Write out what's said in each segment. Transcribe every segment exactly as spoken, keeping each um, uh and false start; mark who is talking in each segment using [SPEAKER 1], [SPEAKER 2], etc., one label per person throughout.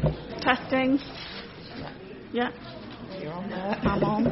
[SPEAKER 1] Testing. Yeah.
[SPEAKER 2] You're on there. I'm on.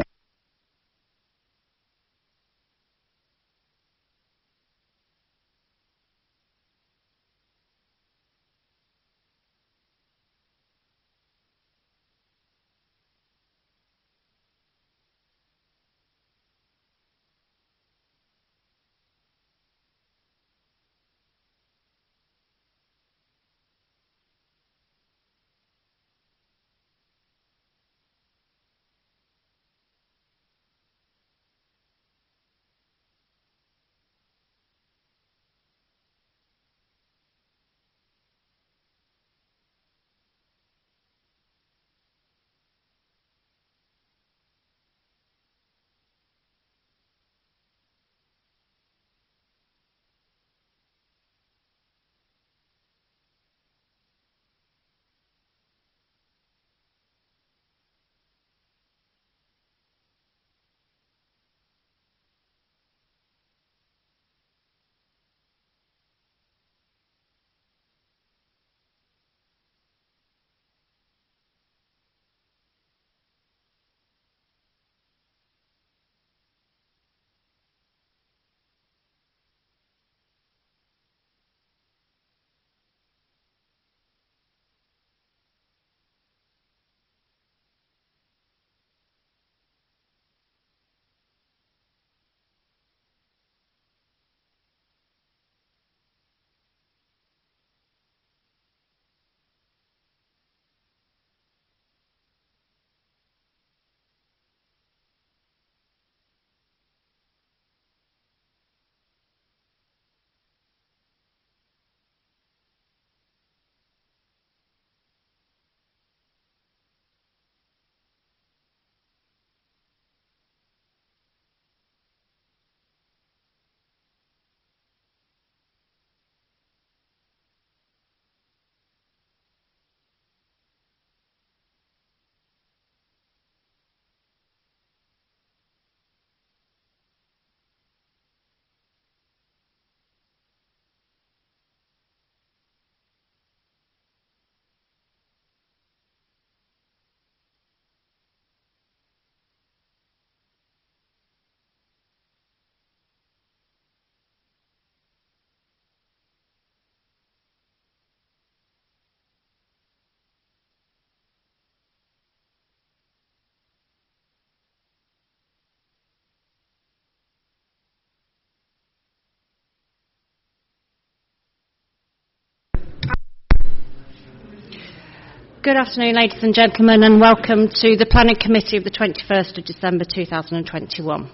[SPEAKER 1] Good afternoon, ladies and gentlemen, and welcome to the Planning Committee of the twenty-first of December two thousand twenty-one.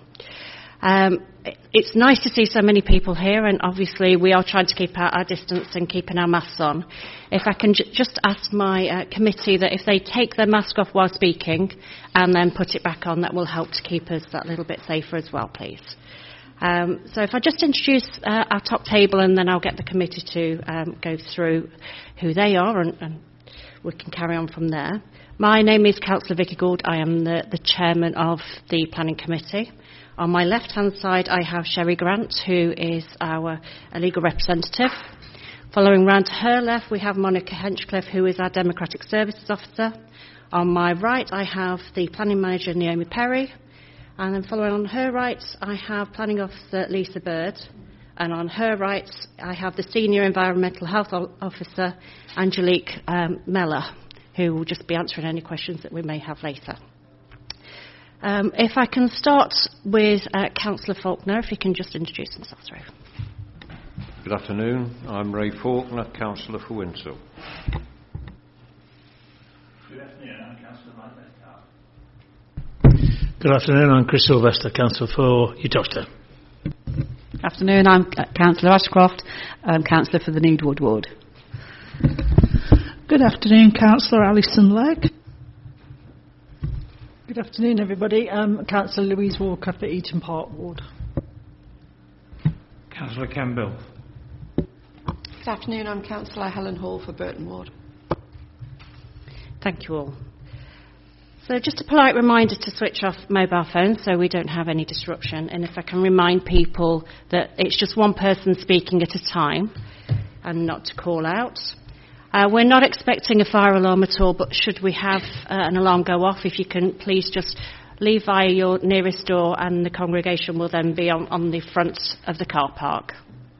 [SPEAKER 1] Um, it's nice to see so many people here, and obviously we are trying to keep our, our distance and keeping our masks on. If I can j- just ask my uh, committee that if they take their mask off while speaking and then put it back on, that will help to keep us that little bit safer as well, please. Um, so if I just introduce uh, our top table, and then I'll get the committee to um, go through who they are, and, and we can carry on from there. My name is Councillor Vicky Gould. I am the, the chairman of the Planning Committee. On my left-hand side, I have Sherry Grant, who is our legal representative. Following round to her left, we have Monica Henchcliffe, who is our Democratic Services Officer. On my right, I have the Planning Manager, Naomi Perry. And then following on her right, I have Planning Officer Lisa Bird. And on her right, I have the Senior Environmental Health Officer, Angelique um, Meller, who will just be answering any questions that we may have later. Um, if I can start with uh, Councillor Faulkner, if he can just introduce himself through.
[SPEAKER 3] Good afternoon. I'm Ray Faulkner, Councillor for Winshill.
[SPEAKER 4] Good afternoon. I'm Councillor Mike Metcalfe.
[SPEAKER 5] Good afternoon. I'm Chris Sylvester, Councillor for Uttoxeter.
[SPEAKER 6] Good afternoon. I'm Councillor Ashcroft, um, Councillor for the Needwood Ward.
[SPEAKER 2] Good afternoon, Councillor Alison Legg.
[SPEAKER 7] Good afternoon, everybody. I'm Councillor Louise Walker for Eaton Park Ward.
[SPEAKER 4] Councillor Campbell.
[SPEAKER 8] Good afternoon. I'm Councillor Helen Hall for Burton Ward.
[SPEAKER 1] Thank you all. So just a polite reminder to switch off mobile phones so we don't have any disruption. And if I can remind people that it's just one person speaking at a time and not to call out. Uh, we're not expecting a fire alarm at all, but should we have uh, an alarm go off, if you can please just leave via your nearest door, and the congregation will then be on, on the front of the car park.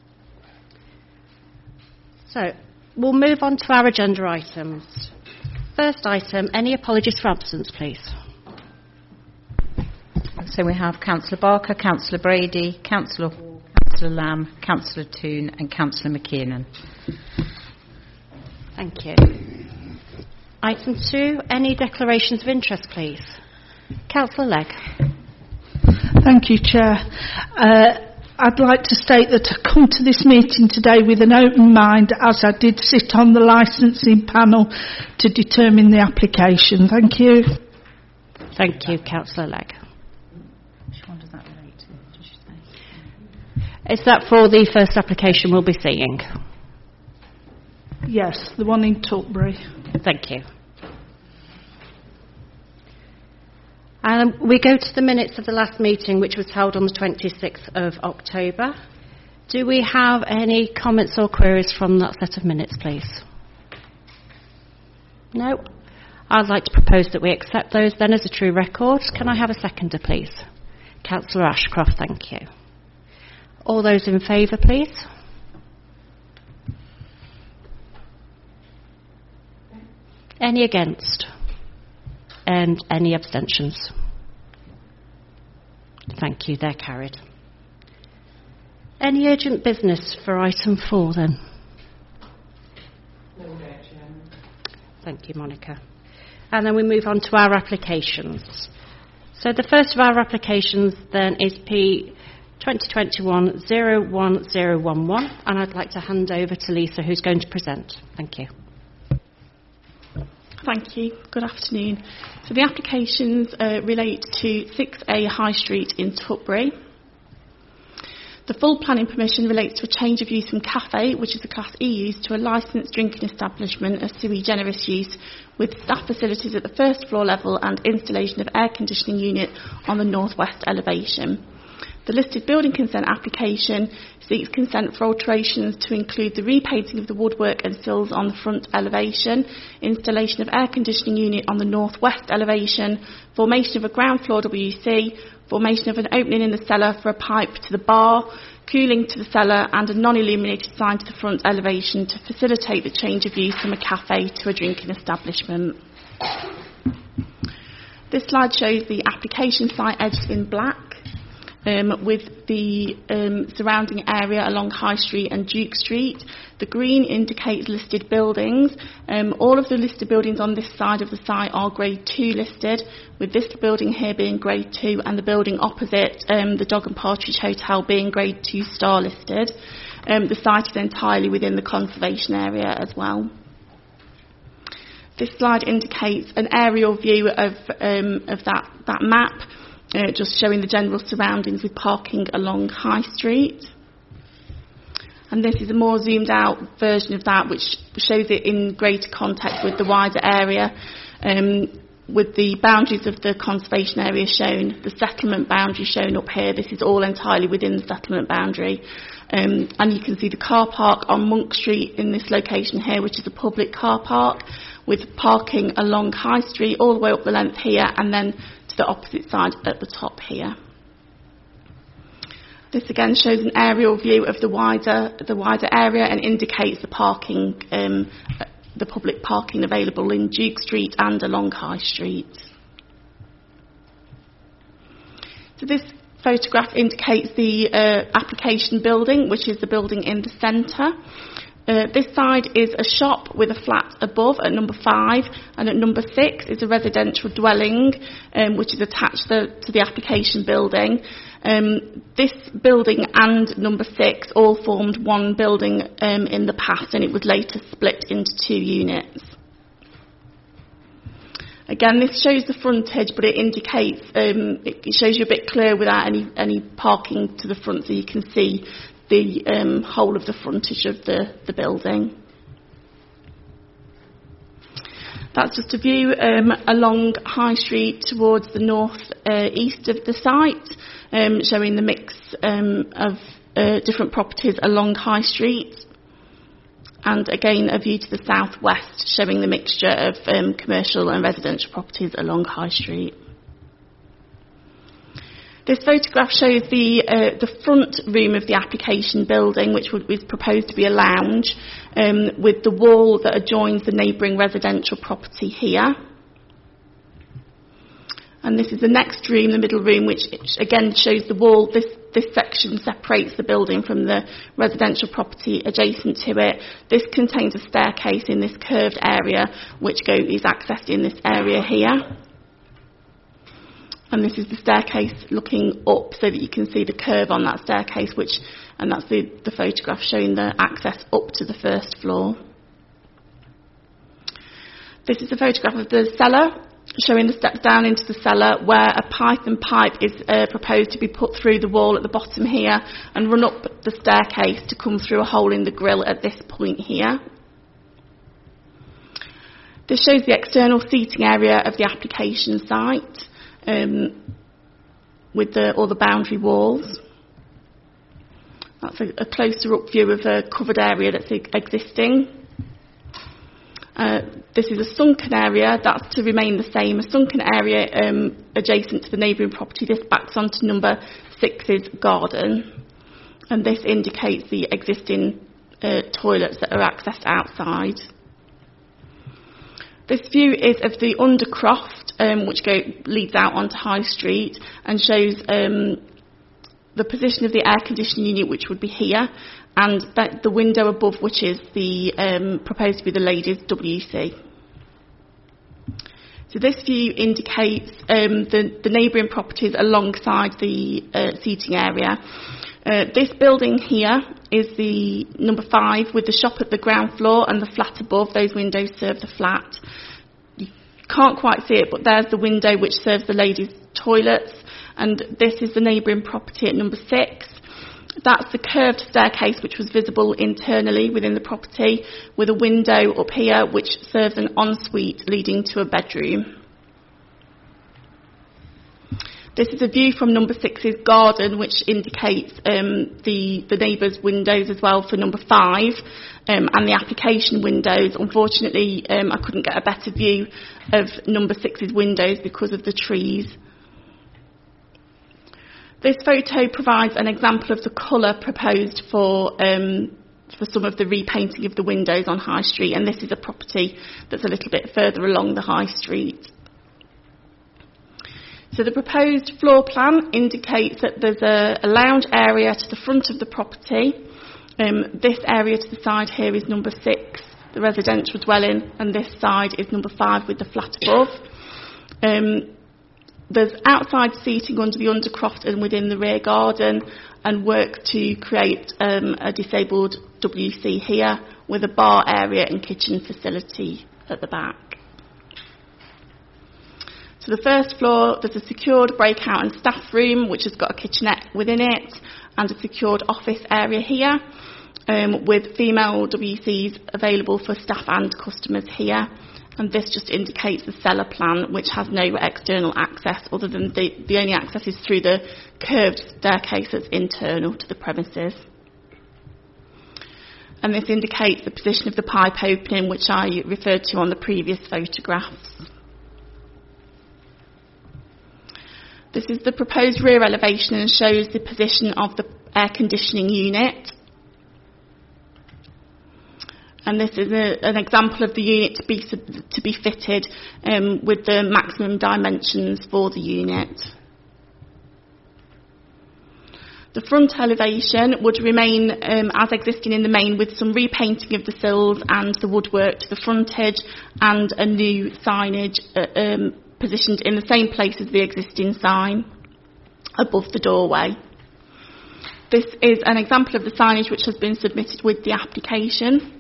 [SPEAKER 1] So, we'll move on to our agenda items. First item, any apologies for absence, please?
[SPEAKER 9] So we have Councillor Barker, Councillor Brady, Councillor Hall, Councillor Lamb, Councillor Toon and Councillor McKiernan.
[SPEAKER 1] Thank you. Item two, any declarations of interest, please? Councillor Legg.
[SPEAKER 2] Thank you, Chair. Uh, I'd like to state that I come to this meeting today with an open mind, as I did sit on the licensing panel to determine the application. Thank you.
[SPEAKER 1] Thank you, Councillor Legg.
[SPEAKER 9] Which one does that relate to? Did you say?
[SPEAKER 1] Is that for the first application we'll be seeing?
[SPEAKER 2] Yes, the one in Tutbury.
[SPEAKER 1] Thank you. Um, we go to the minutes of the last meeting, which was held on the twenty-sixth of October. Do we have any comments or queries from that set of minutes, please? No? I'd like to propose that we accept those then as a true record. Can I have a seconder, please? Councillor Ashcroft, thank you. All those in favour, please? Any against? And any abstentions? Thank you, they're carried. Any urgent business for item four then?
[SPEAKER 8] No objection.
[SPEAKER 1] Thank you, Monica. And then we move on to our applications. So the first of our applications then is P twenty twenty-one oh one oh one one, and I'd like to hand over to Lisa, who's going to present. Thank you.
[SPEAKER 10] Thank you. Good afternoon. So the applications uh, relate to six A High Street in Tutbury. The full planning permission relates to a change of use from cafe, which is a Class E use, to a licensed drinking establishment, a sui generis use, with staff facilities at the first floor level and installation of air conditioning unit on the northwest elevation. The listed building consent application seeks consent for alterations to include the repainting of the woodwork and sills on the front elevation, installation of air conditioning unit on the northwest elevation, formation of a ground floor W C, formation of an opening in the cellar for a pipe to the bar, cooling to the cellar, and a non-illuminated sign to the front elevation to facilitate the change of use from a cafe to a drinking establishment. This slide shows the application site edged in black, Um, with the um, surrounding area along High Street and Duke Street. The green indicates listed buildings. Um, all of the listed buildings on this side of the site are Grade two listed, with this building here being Grade two and the building opposite, um, the Dog and Partridge Hotel, being Grade two star listed. Um, the site is entirely within the conservation area as well. This slide indicates an aerial view of, um, of that, that map, Uh, just showing the general surroundings with parking along High Street. And this is a more zoomed out version of that, which shows it in greater context with the wider area, um, with the boundaries of the conservation area shown, the settlement boundary shown up here. This is all entirely within the settlement boundary. Um, and you can see the car park on Monk Street in this location here, which is a public car park, with parking along High Street all the way up the length here, and then the opposite side at the top here. This again shows an aerial view of the wider the wider area and indicates the parking, um, the public parking available in Duke Street and along High Street. So this photograph indicates the uh, application building, which is the building in the centre. Uh, this side is a shop with a flat above at number five, and at number six is a residential dwelling, um, which is attached the, to the application building. Um, this building and number six all formed one building um, in the past, and it was later split into two units. Again, this shows the frontage, but it indicates, um, it shows you a bit clear without any, any parking to the front, so you can see the um, whole of the frontage of the, the building. That's just a view um, along High Street towards the north uh, east of the site, um, showing the mix um, of uh, different properties along High Street. and again a view to the southwest showing the mixture of um, commercial and residential properties along High Street. This photograph shows the, uh, the front room of the application building, which would, is proposed to be a lounge, um, with the wall that adjoins the neighbouring residential property here. And this is the next room, the middle room, which again shows the wall. This, this section separates the building from the residential property adjacent to it. This contains a staircase in this curved area, which go, is accessed in this area here. And this is the staircase looking up so that you can see the curve on that staircase, which, and that's the, the photograph showing the access up to the first floor. This is a photograph of the cellar, showing the steps down into the cellar where a Python pipe is uh, proposed to be put through the wall at the bottom here and run up the staircase to come through a hole in the grille at this point here. This shows the external seating area of the application site. Um, with the, all the boundary walls. That's a, a closer up view of a covered area that's existing. Uh, this is a sunken area, that's to remain the same. A sunken area um, adjacent to the neighbouring property. This backs onto number six's garden. And this indicates the existing uh, toilets that are accessed outside. This view is of the Undercroft, um, which go, leads out onto High Street and shows um, the position of the air conditioning unit, which would be here, and that the window above, which is the um, proposed to be the ladies' W C. So this view indicates um, the, the neighbouring properties alongside the uh, seating area. Uh, this building here is the number five with the shop at the ground floor and the flat above. Those windows serve the flat. You can't quite see it, but there's the window which serves the ladies' toilets, and this is the neighbouring property at number six. That's the curved staircase which was visible internally within the property, with a window up here which serves an ensuite leading to a bedroom. This is a view from number six's garden, which indicates um, the, the neighbours' windows as well for number five, um, and the application windows. Unfortunately, um, I couldn't get a better view of number six's windows because of the trees. This photo provides an example of the colour proposed for um, for some of the repainting of the windows on High Street, and this is a property that's a little bit further along the High Street. So the proposed floor plan indicates that there's a, a lounge area to the front of the property. Um, this area to the side here is number six, the residential dwelling, and this side is number five with the flat above. Um, there's outside seating under the Undercroft and within the rear garden, and work to create um, a disabled W C here with a bar area and kitchen facility at the back. So the first floor, there's a secured breakout and staff room which has got a kitchenette within it, and a secured office area here, um, with female W Cs available for staff and customers here. And this just indicates the cellar plan, which has no external access other than the, the only access is through the curved staircase that's internal to the premises. And this indicates the position of the pipe opening, which I referred to on the previous photographs. This is the proposed rear elevation and shows the position of the air conditioning unit. And this is a, an example of the unit to be, to be fitted um, with the maximum dimensions for the unit. The front elevation would remain um, as existing in the main, with some repainting of the sills and the woodwork to the frontage, and a new signage uh, um, positioned in the same place as the existing sign above the doorway. This is an example of the signage which has been submitted with the application.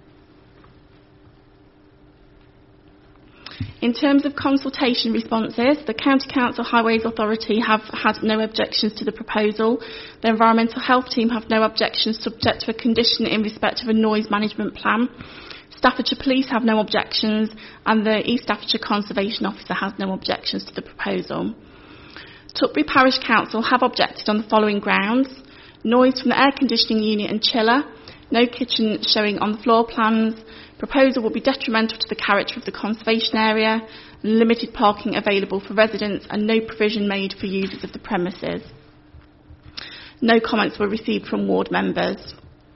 [SPEAKER 10] In terms of consultation responses, the County Council Highways Authority have had no objections to the proposal. The Environmental Health Team have no objections, subject to a condition in respect of a noise management plan. Staffordshire Police have no objections, and the East Staffordshire Conservation Officer has no objections to the proposal. Tutbury Parish Council have objected on the following grounds: noise from the air conditioning unit and chiller, no kitchen showing on the floor plans, proposal will be detrimental to the character of the conservation area, limited parking available for residents and no provision made for users of the premises. No comments were received from ward members.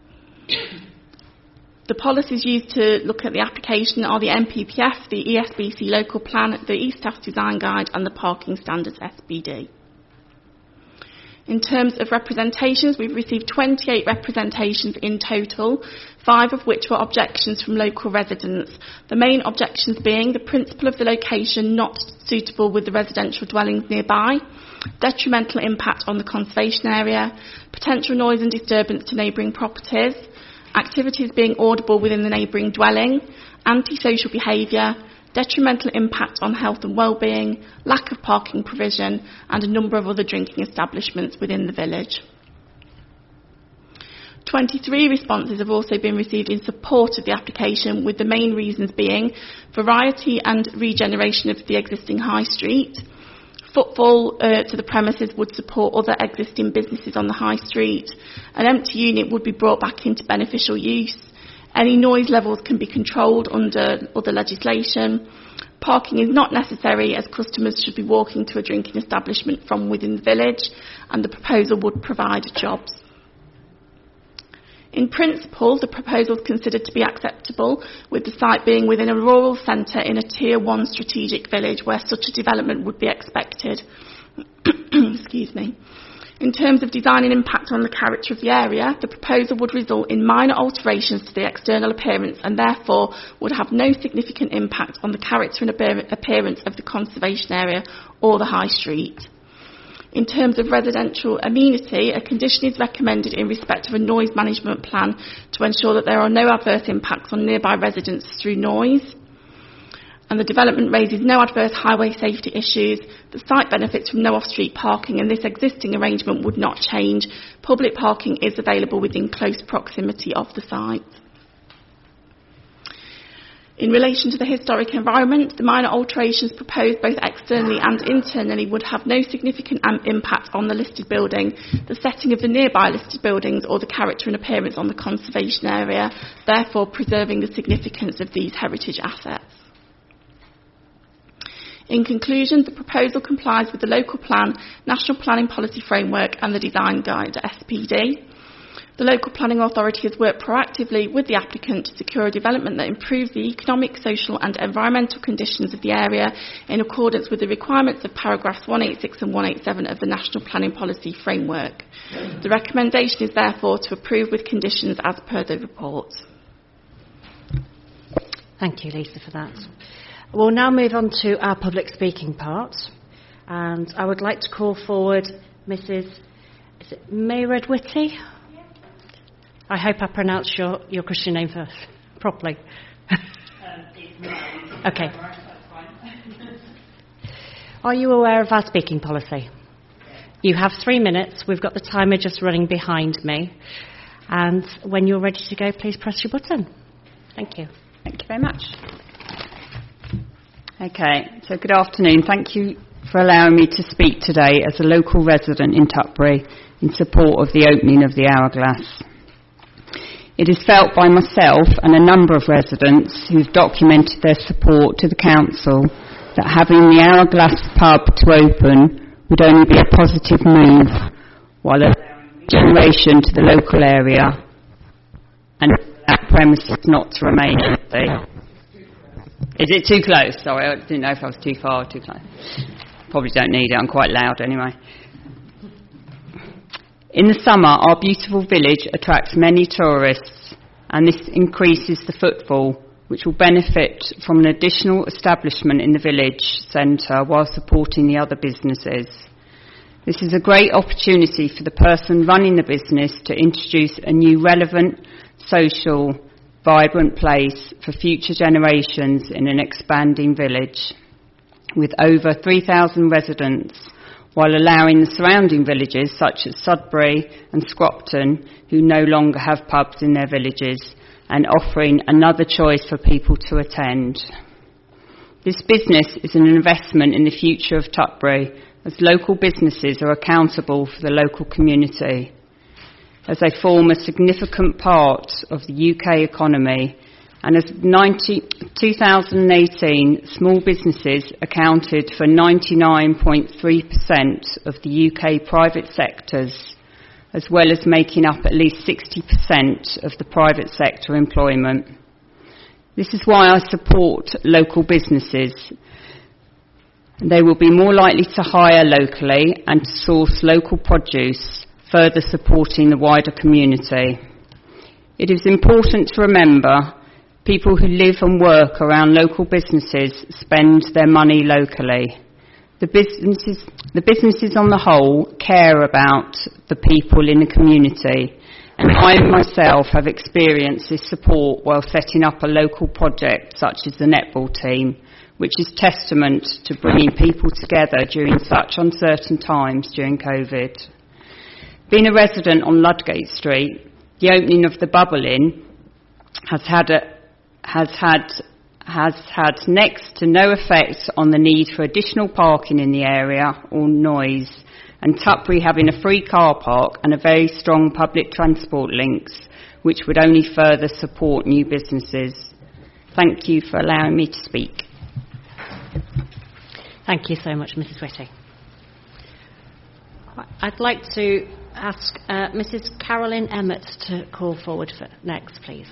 [SPEAKER 10] The policies used to look at the application are the N P P F, the E S B C local plan, the East Taff Design Guide and the Parking Standards S B D. In terms of representations, we've received twenty-eight representations in total, five of which were objections from local residents. The main objections being the principle of the location not suitable with the residential dwellings nearby, detrimental impact on the conservation area, potential noise and disturbance to neighbouring properties, activities being audible within the neighbouring dwelling, antisocial behaviour, detrimental impact on health and well-being, lack of parking provision, and a number of other drinking establishments within the village. twenty-three responses have also been received in support of the application, with the main reasons being variety and regeneration of the existing high street. Footfall uh, to the premises would support other existing businesses on the high street. An empty unit would be brought back into beneficial use. Any noise levels can be controlled under other legislation. Parking is not necessary as customers should be walking to a drinking establishment from within the village, and the proposal would provide jobs. In principle, the proposal is considered to be acceptable, with the site being within a rural centre in a Tier one strategic village where such a development would be expected. Excuse me. In terms of design and impact on the character of the area, the proposal would result in minor alterations to the external appearance and therefore would have no significant impact on the character and appearance of the conservation area or the high street. In terms of residential amenity, a condition is recommended in respect of a noise management plan to ensure that there are no adverse impacts on nearby residents through noise. And the development raises no adverse highway safety issues. The site benefits from no off-street parking, and this existing arrangement would not change. Public parking is available within close proximity of the site. In relation to the historic environment, the minor alterations proposed both externally and internally would have no significant impact on the listed building, the setting of the nearby listed buildings or the character and appearance on the conservation area, therefore preserving the significance of these heritage assets. In conclusion, the proposal complies with the local plan, National Planning Policy Framework and the Design Guide S P D. The local planning authority has worked proactively with the applicant to secure a development that improves the economic, social and environmental conditions of the area in accordance with the requirements of paragraphs one eighty-six and one eighty-seven of the National Planning Policy Framework. The recommendation is therefore to approve with conditions as per the report.
[SPEAKER 1] Thank you, Lisa, for that. We'll now move on to our public speaking part, and I would like to call forward Missus Is it Mayred Whitty? Yeah. I hope I pronounced your, your Christian name first properly. Um, okay. Are you aware of our speaking policy? You have three minutes. We've got the timer just running behind me, and when you're ready to go, please press your button. Thank you.
[SPEAKER 6] Thank you very much. Okay, so good afternoon. Thank you for allowing me to speak today as a local resident in Tutbury in support of the opening of the Hourglass. It is felt by myself and a number of residents who've documented their support to the council that having the Hourglass pub to open would only be a positive move, while allowing regeneration to the local area and that premises not to remain empty. Is it too close? Sorry, I didn't know if I was too far or too close. Probably don't need it, I'm quite loud anyway. In the summer, our beautiful village attracts many tourists, and this increases the footfall, which will benefit from an additional establishment in the village centre while supporting the other businesses. This is a great opportunity for the person running the business to introduce a new relevant, social, vibrant place for future generations in an expanding village with over three thousand residents, while allowing the surrounding villages such as Sudbury and Scropton, who no longer have pubs in their villages, and offering another choice for people to attend. This business is an investment in the future of Tutbury, as local businesses are accountable for the local community. as they form a significant part of the U K economy. And as two thousand eighteen, small businesses accounted for ninety-nine point three percent of the U K private sectors, as well as making up at least sixty percent of the private sector employment. This is why I support local businesses. They will be more likely to hire locally and to source local produce, further supporting the wider community. It is important to remember people who live and work around local businesses spend their money locally. The businesses, the businesses on the whole care about the people in the community, and I myself have experienced this support while setting up a local project such as the netball team, which is testament to bringing people together during such uncertain times during COVID. Being a resident on Ludgate Street, the opening of the Bubble Inn has had a has had has had next to no effect on the need for additional parking in the area or noise, and Tutbury having a free car park and a very strong public transport links, which would only further support new businesses. Thank you for allowing me to speak.
[SPEAKER 1] Thank you so much, Missus Whitty. I'd like to ask uh, Missus Carolyn Emmett to call forward for next, please.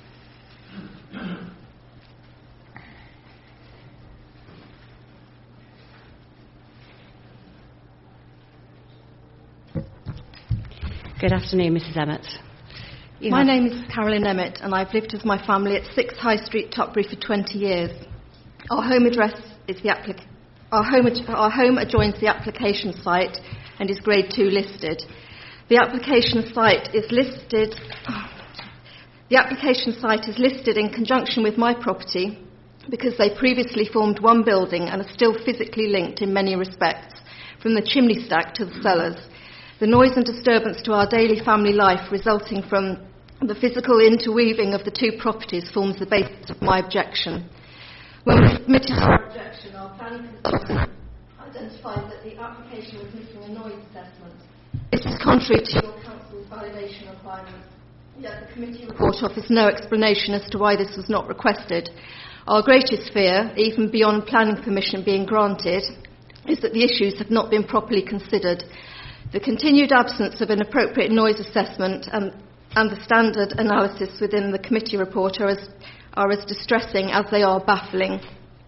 [SPEAKER 1] Good afternoon, Missus Emmett. You
[SPEAKER 11] my
[SPEAKER 1] have...
[SPEAKER 11] name is Carolyn Emmett, and I've lived with my family at six High Street, Tutbury, for twenty years. Our home address is the applic- our home ad- our home adjoins the application site and is Grade two listed. The application site is listed. Oh, the application site is listed in conjunction with my property because they previously formed one building and are still physically linked in many respects, from the chimney stack to the cellars. The noise and disturbance to our daily family life resulting from the physical interweaving of the two properties forms the basis of my objection. When we submitted our objection, our planning consultant identified that the application was missing a noise assessment. This is contrary to your council's validation requirements. Yet the committee report offers no explanation as to why this was not requested. Our greatest fear, even beyond planning permission being granted, is that the issues have not been properly considered. The continued absence of an appropriate noise assessment and, and the standard analysis within the committee report are as, are as distressing as they are baffling.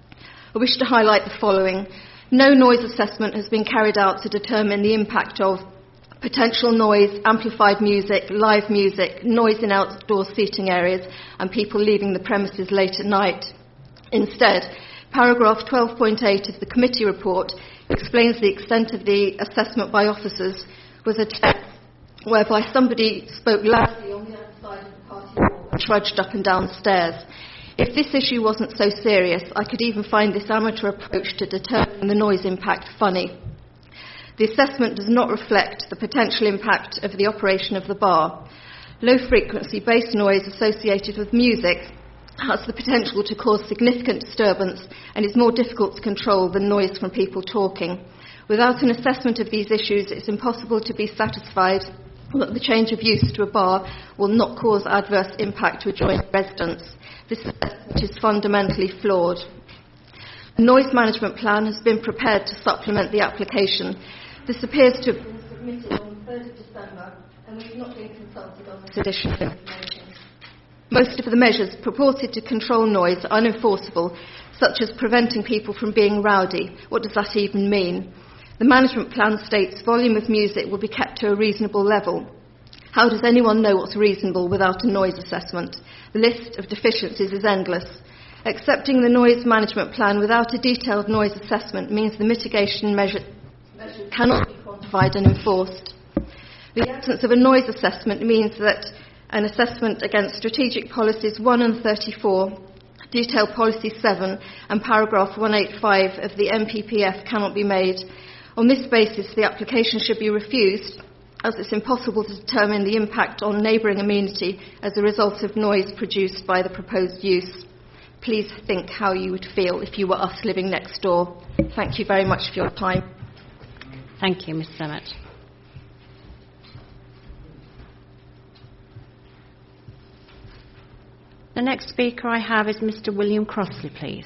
[SPEAKER 11] I wish to highlight the following. No noise assessment has been carried out to determine the impact of potential noise, amplified music, live music, noise in outdoor seating areas, and people leaving the premises late at night. Instead, paragraph twelve point eight of the committee report explains the extent of the assessment by officers was a test whereby somebody spoke loudly on the other side of the party wall and trudged up and down the stairs. If this issue wasn't so serious, I could even find this amateur approach to determining the noise impact funny. The assessment does not reflect the potential impact of the operation of the bar. Low-frequency bass noise associated with music has the potential to cause significant disturbance and is more difficult to control than noise from people talking. Without an assessment of these issues, it's impossible to be satisfied that the change of use to a bar will not cause adverse impact to adjoining residents. This assessment is fundamentally flawed. A noise management plan has been prepared to supplement the application. This appears to have been submitted on the third of December, and we've not been consulted on this additional information. Most of the measures purported to control noise are unenforceable, such as preventing people from being rowdy. What does that even mean? The management plan states volume of music will be kept to a reasonable level. How does anyone know what's reasonable without a noise assessment? The list of deficiencies is endless. Accepting the noise management plan without a detailed noise assessment means the mitigation measure, measures cannot be quantified and enforced. The absence of a noise assessment means that an assessment against strategic policies one and thirty-four, detailed policy seven, and paragraph one eighty-five of the M P P F cannot be made. On this basis, the application should be refused, as it's impossible to determine the impact on neighbouring amenity as a result of noise produced by the proposed use. Please think how you would feel if you were us living next door. Thank you very much for your time.
[SPEAKER 1] Thank you, Miz Emmett. The next speaker I have is Mr William Crossley, please.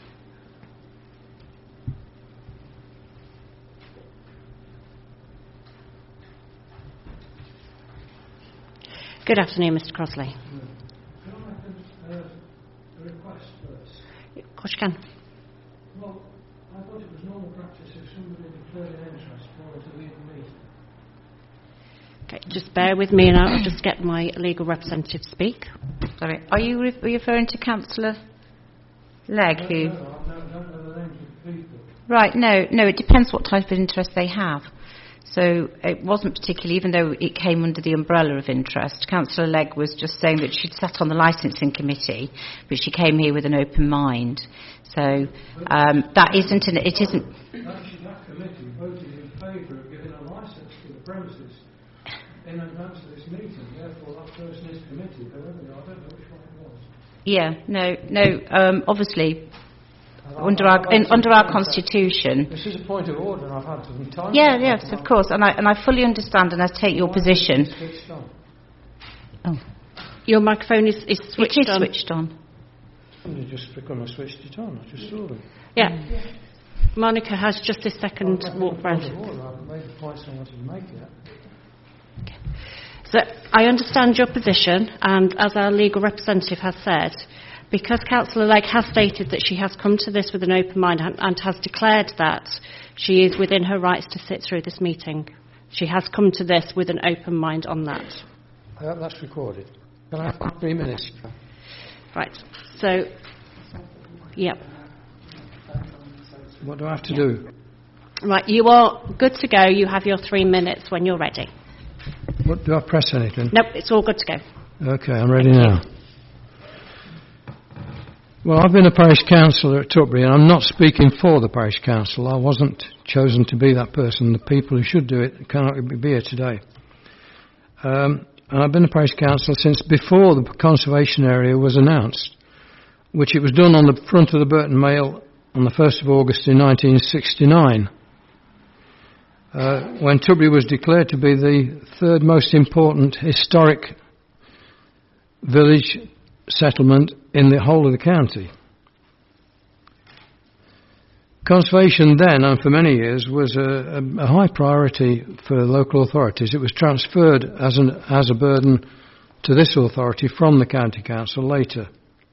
[SPEAKER 1] Good afternoon, Mr Crossley.
[SPEAKER 12] Can I make a, uh, a request first?
[SPEAKER 1] Of course you can.
[SPEAKER 12] Well, I thought it was normal practice if somebody declared an interest for to leave the meeting.
[SPEAKER 1] Okay, just bear with me and I'll just get my legal representative to speak.
[SPEAKER 9] Sorry, are you re- referring to Councillor Legg?
[SPEAKER 12] No,
[SPEAKER 9] who?
[SPEAKER 12] no, I don't know the names of the people.
[SPEAKER 9] Right, no, no, it depends what type of interest they have. So it wasn't particularly, even though it came under the umbrella of interest. Councillor Legg was just saying that she'd sat on the licensing committee, but she came here with an open mind. So um, that isn't, an, it isn't...
[SPEAKER 12] Actually, that committee voted in favour of giving a licence to the premises in advance of this meeting. Therefore, that person is committed, whoever they are. I don't know which one it was.
[SPEAKER 9] Yeah, no, no, um, obviously... Under our, in, under our constitution.
[SPEAKER 12] This is a point of order, and I've had some time.
[SPEAKER 9] Yeah, yes, of course, and I and I fully understand, and I take your position.
[SPEAKER 1] Oh, your microphone is, is switched
[SPEAKER 9] it is
[SPEAKER 1] on.
[SPEAKER 9] switched on.
[SPEAKER 12] Somebody just become and switched it on. I just saw them.
[SPEAKER 1] Yeah. Monica has just this second walk round.
[SPEAKER 12] I've made the points I wanted to make yet.
[SPEAKER 1] Okay. So I understand your position, and as our legal representative has said, because Councillor Legg has stated that she has come to this with an open mind and, and has declared that she is within her rights to sit through this meeting. She has come to this with an open mind on that.
[SPEAKER 12] I hope that's recorded. Can I have three minutes?
[SPEAKER 1] Right. So, yep.
[SPEAKER 12] What do I have to do?
[SPEAKER 1] Right. You are good to go. You have your three minutes when you're ready.
[SPEAKER 12] What, do I press anything?
[SPEAKER 1] Nope. It's all good to go.
[SPEAKER 12] Okay, I'm ready
[SPEAKER 1] Thank
[SPEAKER 12] now.
[SPEAKER 1] you.
[SPEAKER 12] Well, I've been a parish councillor at Tutbury, and I'm not speaking for the parish council. I wasn't chosen to be that person. The people who should do it cannot be here today. Um, and I've been a parish councillor since before the conservation area was announced, which it was done on the front of the Burton Mail on the first of August in nineteen sixty-nine, uh, when Tutbury was declared to be the third most important historic village settlement in the whole of the county. Conservation then, and for many years, was a, a, a high priority for local authorities. It was transferred as, an, as a burden to this authority from the county council later.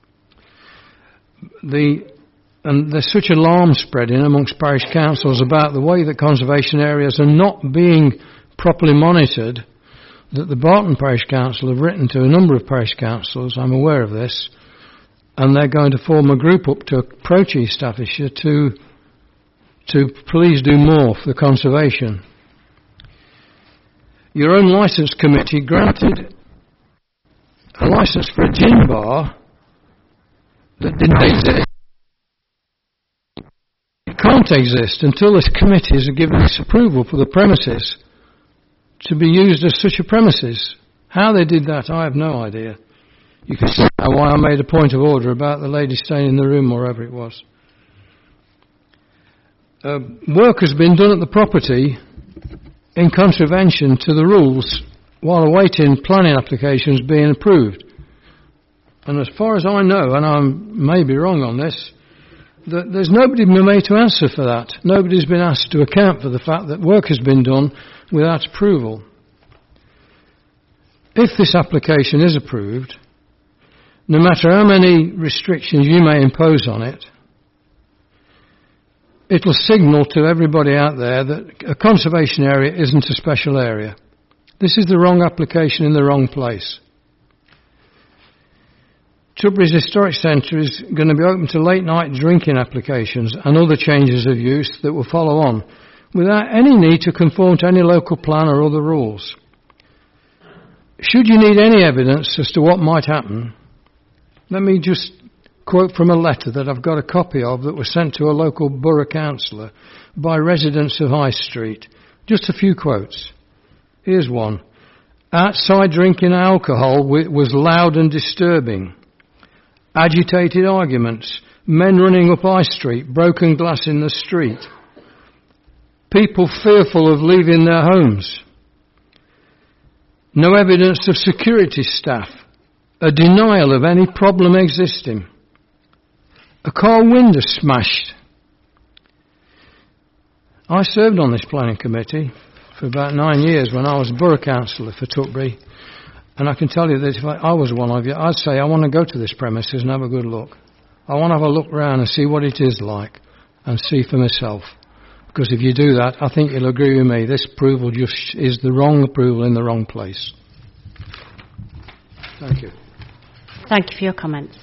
[SPEAKER 12] The, and there's such alarm spreading amongst parish councils about the way that conservation areas are not being properly monitored that the Barton Parish Council have written to a number of parish councils, I'm aware of this, and they're going to form a group up to approach East Staffordshire to, to please do more for the conservation. Your own licence committee granted a licence for a gin bar that didn't exist. It can't exist until this committee has given its approval for the premises to be used as such a premises. How they did that, I have no idea. You can see why I made a point of order about the lady staying in the room, or wherever it was. Uh, work has been done at the property in contravention to the rules while awaiting planning applications being approved. And as far as I know, and I may be wrong on this, that there's nobody made to answer for that. Nobody's been asked to account for the fact that work has been done without approval. If this application is approved, no matter how many restrictions you may impose on it, it will signal to everybody out there that a conservation area isn't a special area. This is the wrong application in the wrong place. Tutbury's Historic Centre is going to be open to late night drinking applications and other changes of use that will follow on, without any need to conform to any local plan or other rules. Should you need any evidence as to what might happen, let me just quote from a letter that I've got a copy of that was sent to a local borough councillor by residents of High Street. Just a few quotes. Here's one. Outside drinking alcohol was loud and disturbing. Agitated arguments. Men running up High Street. Broken glass in the street. People fearful of leaving their homes. No evidence of security staff a denial of any problem existing. A car window smashed. I served on this planning committee for about nine years when I was borough councillor for Tutbury, and I can tell you that if I, I was one of you, I'd say I want to go to this premises and have a good look. I want to have a look round and see what it is like and see for myself. Because if you do that, I think you'll agree with me, this approval just is the wrong approval in the wrong place. Thank you.
[SPEAKER 1] Thank you for your comments.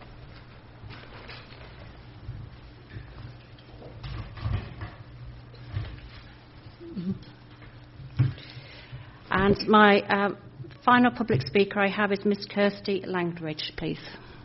[SPEAKER 1] And my um, final public speaker I have is Miss Kirsty Langridge, please.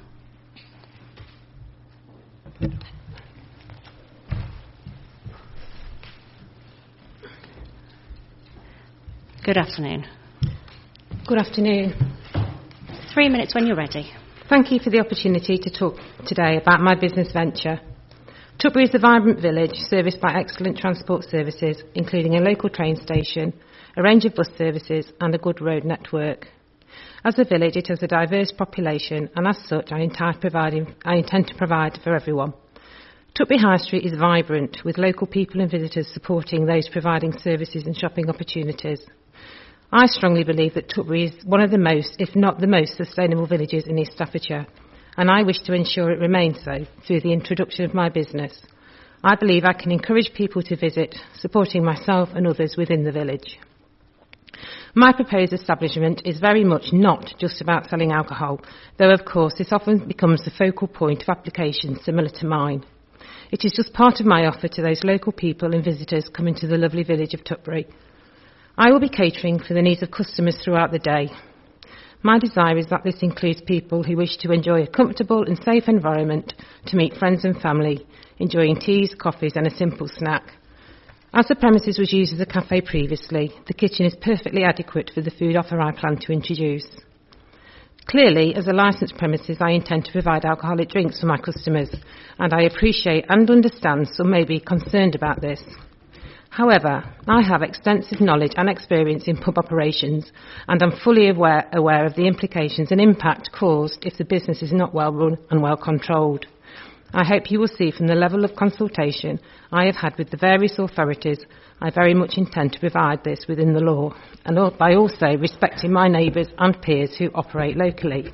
[SPEAKER 1] Good afternoon.
[SPEAKER 13] Good afternoon.
[SPEAKER 1] Three minutes when you're ready.
[SPEAKER 13] Thank you for the opportunity to talk today about my business venture. Tutbury is a vibrant village serviced by excellent transport services, including a local train station, a range of bus services and a good road network. As a village, it has a diverse population, and as such, I intend, providing, I intend to provide for everyone. Tutbury High Street is vibrant, with local people and visitors supporting those providing services and shopping opportunities. I strongly believe that Tutbury is one of the most, if not the most, sustainable villages in East Staffordshire, and I wish to ensure it remains so through the introduction of my business. I believe I can encourage people to visit, supporting myself and others within the village. My proposed establishment is very much not just about selling alcohol, though of course this often becomes the focal point of applications similar to mine. It is just part of my offer to those local people and visitors coming to the lovely village of Tutbury. I will be catering for the needs of customers throughout the day. My desire is that this includes people who wish to enjoy a comfortable and safe environment to meet friends and family, enjoying teas, coffees and a simple snack. As the premises was used as a cafe previously, the kitchen is perfectly adequate for the food offer I plan to introduce. Clearly, as a licensed premises, I intend to provide alcoholic drinks for my customers, and I appreciate and understand some may be concerned about this. However, I have extensive knowledge and experience in pub operations, and am fully aware, aware of the implications and impact caused if the business is not well run and well controlled. I hope you will see from the level of consultation I have had with the various authorities, I very much intend to provide this within the law, and by also respecting my neighbours and peers who operate locally.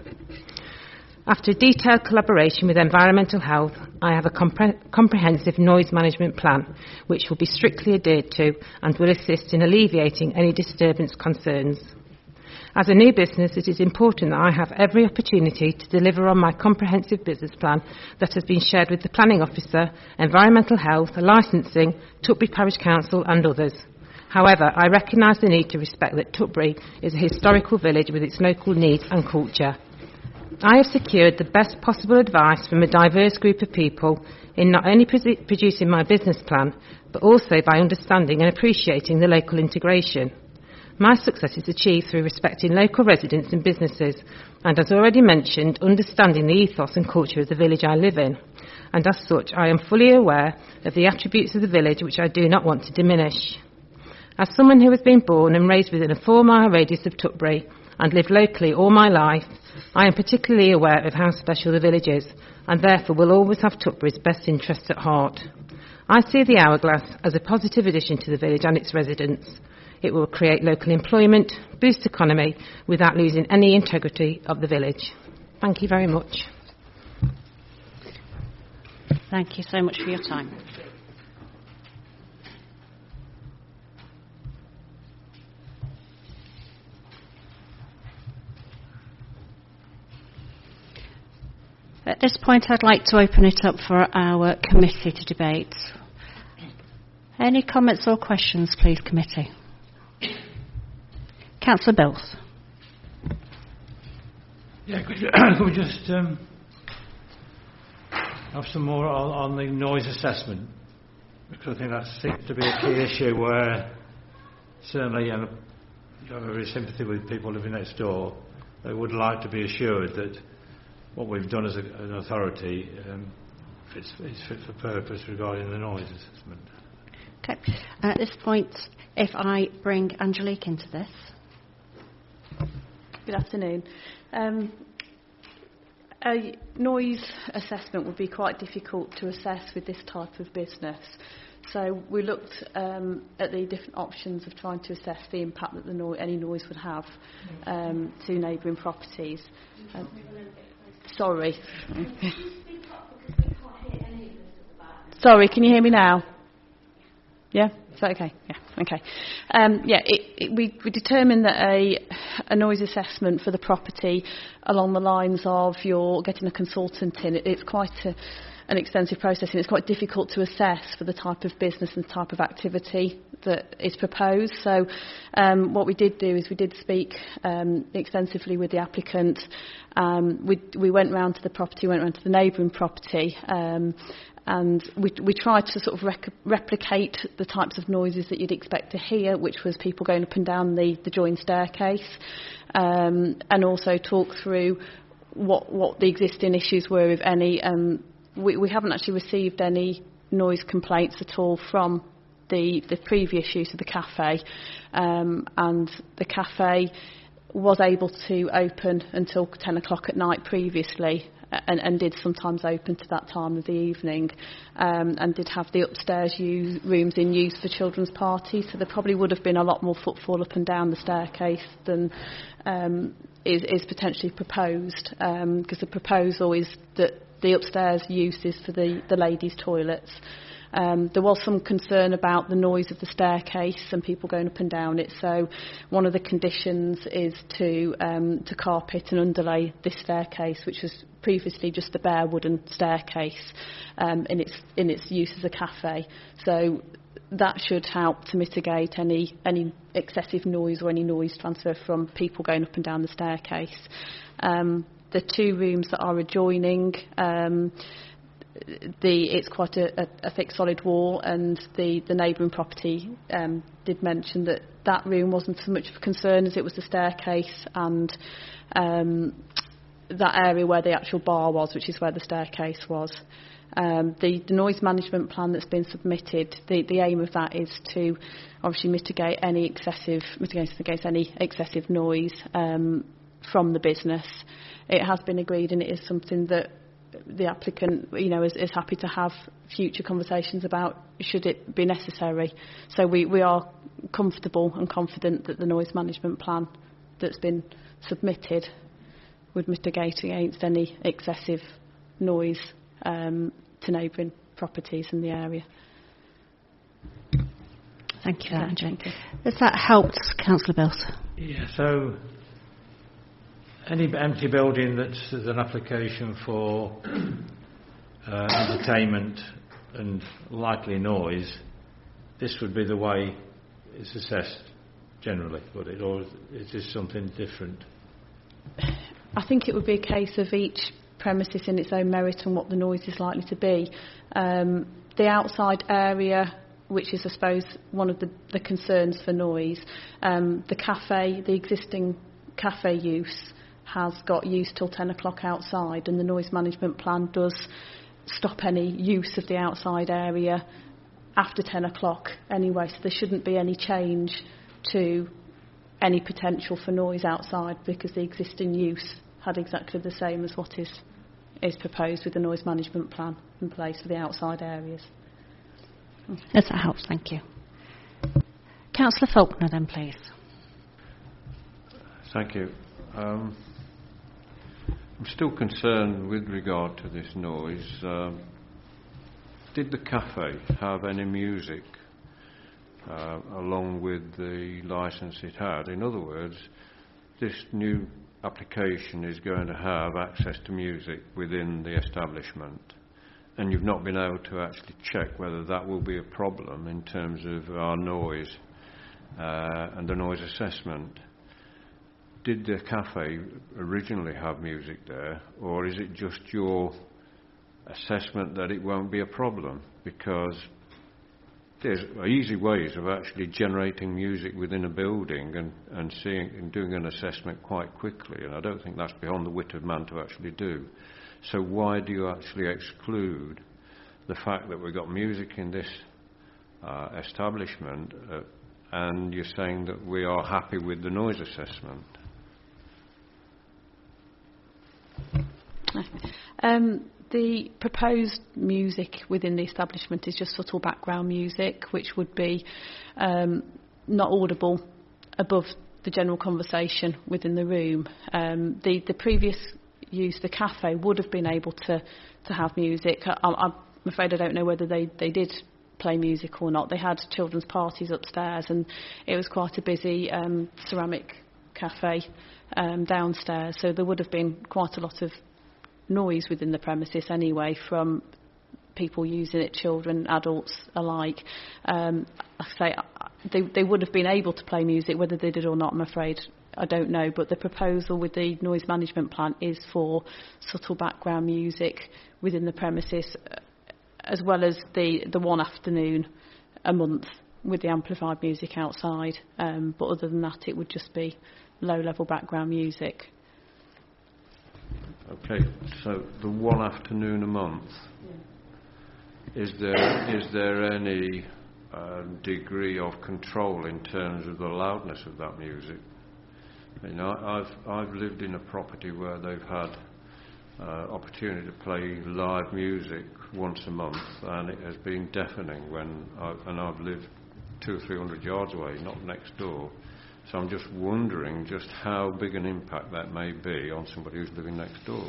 [SPEAKER 13] After detailed collaboration with Environmental Health, I have a compre- comprehensive noise management plan which will be strictly adhered to and will assist in alleviating any disturbance concerns. As a new business, it is important that I have every opportunity to deliver on my comprehensive business plan that has been shared with the Planning Officer, Environmental Health, Licensing, Tutbury Parish Council and others. However, I recognise the need to respect that Tutbury is a historical village with its local needs and culture. I have secured the best possible advice from a diverse group of people in not only pre- producing my business plan, but also by understanding and appreciating the local integration. My success is achieved through respecting local residents and businesses, and as already mentioned, understanding the ethos and culture of the village I live in. And as such, I am fully aware of the attributes of the village which I do not want to diminish. As someone who has been born and raised within a four-mile radius of Tutbury and lived locally all my life, I am particularly aware of how special the village is, and therefore will always have Tutbury's best interests at heart. I see the Hourglass as a positive addition to the village and its residents. It will create local employment, boost economy, without losing any integrity of the village. Thank you very much.
[SPEAKER 1] Thank you so much for your time. At this point, I'd like to open it up for our committee to debate. Any comments or questions, please, committee? Councillor Bills.
[SPEAKER 4] Yeah, could, you, could we just um, have some more on, on the noise assessment? Because I think that seems to be a key issue where certainly um, I have very sympathy with people living next door. They would like to be assured that what we've done as a, an authority um, fits, is fit for purpose regarding the noise assessment.
[SPEAKER 1] Okay. At this point, if I bring Angelique into this.
[SPEAKER 14] Good afternoon. Um, A noise assessment would be quite difficult to assess with this type of business. So we looked um, at the different options of trying to assess the impact that the no- any noise would have um, to neighbouring properties. Um, sorry. Sorry, can you hear me now? Yeah? Is that okay? Yeah, okay. Um, yeah, it, it, we, we determined that a, a noise assessment for the property along the lines of you're getting a consultant in, it, it's quite a, an extensive process and it's quite difficult to assess for the type of business and type of activity that is proposed. So um, what we did do is we did speak um, extensively with the applicant. Um, we, we went round to the property, went round to the neighbouring property, um, and we, we tried to sort of rec- replicate the types of noises that you'd expect to hear, which was people going up and down the, the joined staircase, um, and also talk through what, what the existing issues were, if any. Um, we, we haven't actually received any noise complaints at all from the, the previous use of the cafe, um, and the cafe was able to open until ten o'clock at night previously, and, and did sometimes open to that time of the evening, um, and did have the upstairs use, rooms in use for children's parties, so there probably would have been a lot more footfall up and down the staircase than um, is, is potentially proposed, because um, the proposal is that the upstairs use is for the, the ladies' toilets. Um, there was some concern about the noise of the staircase and people going up and down it, so one of the conditions is to um, to carpet and underlay this staircase, which was previously just a bare wooden staircase um, in its in its use as a cafe. So that should help to mitigate any any excessive noise or any noise transfer from people going up and down the staircase. Um, the two rooms that are adjoining, um, The, it's quite a, a, a thick solid wall, and the, the neighbouring property um, did mention that that room wasn't so much of a concern as it was the staircase and um, that area where the actual bar was, which is where the staircase was. Um, the, the noise management plan that's been submitted, the, the aim of that is to obviously mitigate any excessive, mitigate against any excessive noise um, from the business. It has been agreed, and it is something that the applicant, you know, is, is happy to have future conversations about should it be necessary. So we, we are comfortable and confident that the noise management plan that's been submitted would mitigate against any excessive noise um, to neighbouring properties in the area.
[SPEAKER 1] Thank you for that, Andrew. Has that helped, Councillor Bills?
[SPEAKER 4] Yeah, so any empty building that's an application for uh, entertainment and likely noise, this would be the way it's assessed generally, would it? Or is this something different?
[SPEAKER 14] I think it would be a case of each premises in its own merit and what the noise is likely to be. Um, the outside area, which is, I suppose, one of the, the concerns for noise, um, the cafe, the existing cafe use has got use till ten o'clock outside, and the noise management plan does stop any use of the outside area after ten o'clock anyway, so there shouldn't be any change to any potential for noise outside, because the existing use had exactly the same as what is is proposed with the noise management plan in place for the outside areas.
[SPEAKER 1] Yes, that helps, thank you. Councillor Faulkner then, please.
[SPEAKER 3] Thank you. Um, I'm still concerned with regard to this noise. Um, did the cafe have any music uh, along with the licence it had? In other words, this new application is going to have access to music within the establishment, and you've not been able to actually check whether that will be a problem in terms of our noise uh, and the noise assessment. Did the cafe originally have music there, or is it just your assessment that it won't be a problem? Because there's easy ways of actually generating music within a building and, and seeing and doing an assessment quite quickly, and I don't think that's beyond the wit of man to actually do. So why do you actually exclude the fact that we've got music in this uh, establishment uh, and you're saying that we are happy with the noise assessment?
[SPEAKER 14] Um, the proposed music within the establishment is just subtle background music, which would be um, not audible above the general conversation within the room. Um, the, the previous use, the cafe, would have been able to, to have music. I, I'm afraid I don't know whether they, they did play music or not. They had children's parties upstairs, and it was quite a busy um, ceramic cafe um, downstairs, so there would have been quite a lot of noise within the premises anyway from people using it, children, adults alike. Um, like I say, they, they would have been able to play music, whether they did or not, I'm afraid I don't know, but the proposal with the noise management plan is for subtle background music within the premises, as well as the, the one afternoon a month with the amplified music outside. Um, but other than that, it would just be low-level background music.
[SPEAKER 3] Okay, so the one afternoon a month, yeah. is there is there any uh, degree of control in terms of the loudness of that music? I mean, I, I've I've lived in a property where they've had uh, opportunity to play live music once a month, and it has been deafening. When I, and I've lived two or three hundred yards away, not next door. So I'm just wondering just how big an impact that may be on somebody who's living next door.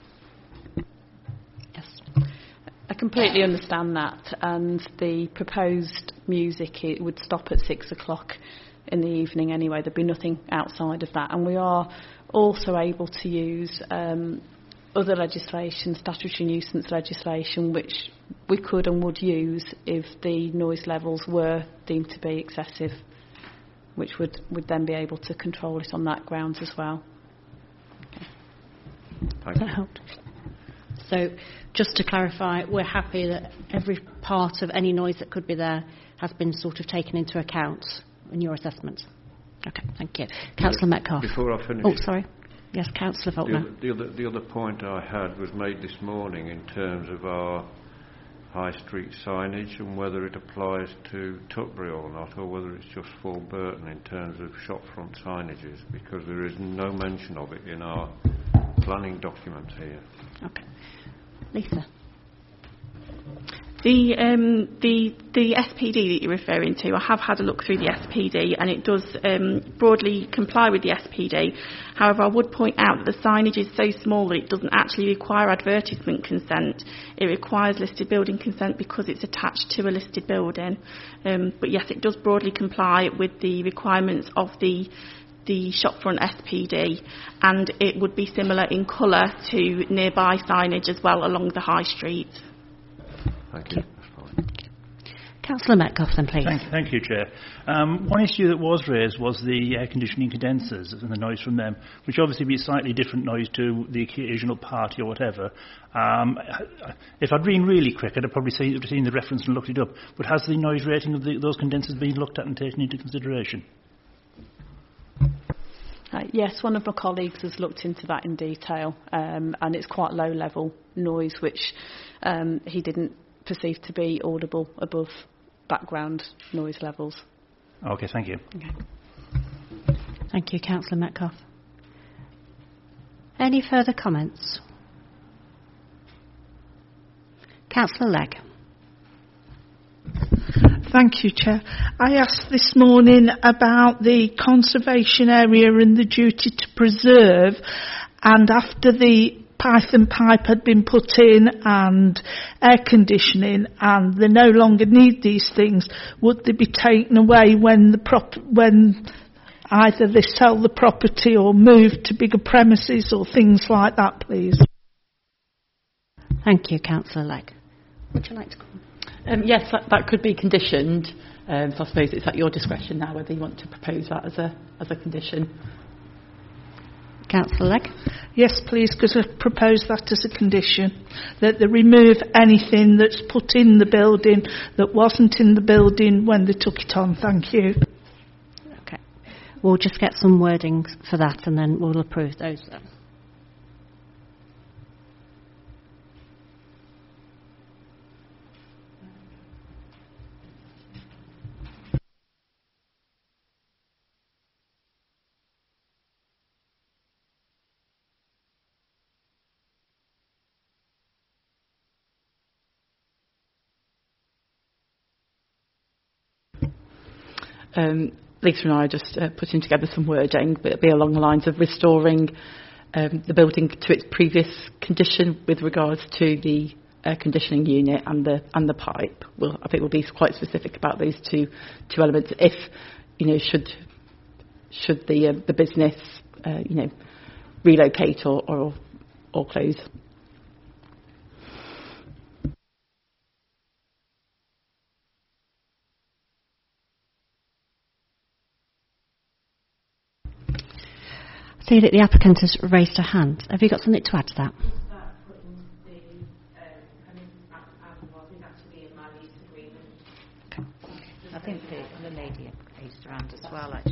[SPEAKER 14] Yes, I completely understand that, and the proposed music, it would stop at six o'clock in the evening anyway. There'd be nothing outside of that, and we are also able to use um, other legislation, statutory nuisance legislation, which we could and would use if the noise levels were deemed to be excessive, which would, would then be able to control it on that grounds as well. Okay.
[SPEAKER 3] Thank you.
[SPEAKER 1] So, just to clarify, we're happy that every part of any noise that could be there has been sort of taken into account in your assessment. Okay, thank you. Councillor Metcalfe.
[SPEAKER 3] Before I finish.
[SPEAKER 1] Oh, sorry. Yes, Councillor Faulkner.
[SPEAKER 3] The other, the, other, the other point I had was made this morning in terms of our high street signage and whether it applies to Tutbury or not, or whether it's just for Burton in terms of shopfront signages, because there is no mention of it in our planning documents here.
[SPEAKER 1] Okay. Lisa.
[SPEAKER 10] The, um, the, the S P D that you're referring to, I have had a look through the S P D, and it does um, broadly comply with the S P D. However, I would point out that the signage is so small that it doesn't actually require advertisement consent. It requires listed building consent because it's attached to a listed building. Um, but yes, it does broadly comply with the requirements of the the shopfront S P D, and it would be similar in colour to nearby signage as well along the high street.
[SPEAKER 3] Thank you.
[SPEAKER 1] Councillor Metcalfe, then, please.
[SPEAKER 5] Thank, thank you, Chair. Um, one issue that was raised was the air conditioning condensers and the noise from them, which obviously be slightly different noise to the occasional party or whatever. Um, if I'd been really quick, I'd have probably seen, seen the reference and looked it up. But has the noise rating of the, those condensers been looked at and taken into consideration?
[SPEAKER 14] Uh, yes, one of my colleagues has looked into that in detail, um, and it's quite low-level noise, which um, he didn't perceive to be audible above background noise levels.
[SPEAKER 5] Okay, thank you.
[SPEAKER 14] Okay.
[SPEAKER 1] Thank you, Councillor Metcalfe. Any further comments? Councillor Legg.
[SPEAKER 2] Thank you, Chair. I asked this morning about the conservation area and the duty to preserve, and after the Python pipe had been put in and air conditioning and they no longer need these things, would they be taken away when the prop when either they sell the property or move to bigger premises or things like that, please?
[SPEAKER 1] Thank you, Councillor Legg. Would you like to comment?
[SPEAKER 7] Um, yes, that, that could be conditioned. Um, so I suppose it's at your discretion now whether you want to propose that as a as a condition.
[SPEAKER 1] Councillor Legg?
[SPEAKER 2] Yes, please, because I propose that as a condition, that they remove anything that's put in the building that wasn't in the building when they took it on. Thank you.
[SPEAKER 1] Okay. We'll just get some wording for that and then we'll approve those then.
[SPEAKER 7] um, Lisa and I are just uh, putting together some wording, but it'll be along the lines of restoring um, the building to its previous condition with regards to the air conditioning unit and the and the pipe. We'll, I think we'll be quite specific about those two two elements. If you know, should should the uh, the business uh, you know relocate or or, or close.
[SPEAKER 1] I see that the applicant has raised her hand. Have you got something to add to that?
[SPEAKER 9] I think the, the lady raised her hand as well, actually.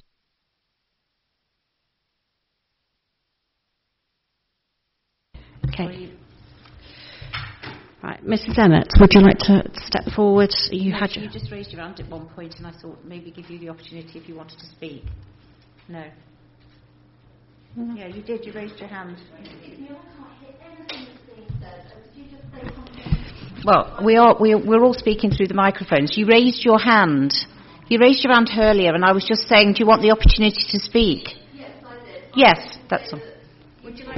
[SPEAKER 1] Okay. Right, Missus Emmett, would you like to step forward? You
[SPEAKER 9] no,
[SPEAKER 1] had
[SPEAKER 9] you
[SPEAKER 1] your...
[SPEAKER 9] just raised your hand at one point, and I thought maybe give you the opportunity if you wanted to speak. No. Mm-hmm. Yeah, you did. You raised your hand. Well, we are, we, we're all speaking through the microphones. You raised your hand. You raised your hand earlier, and I was just saying, do you want the opportunity to speak?
[SPEAKER 11] Yes, I did.
[SPEAKER 9] Yes, that's all.
[SPEAKER 11] Would you like?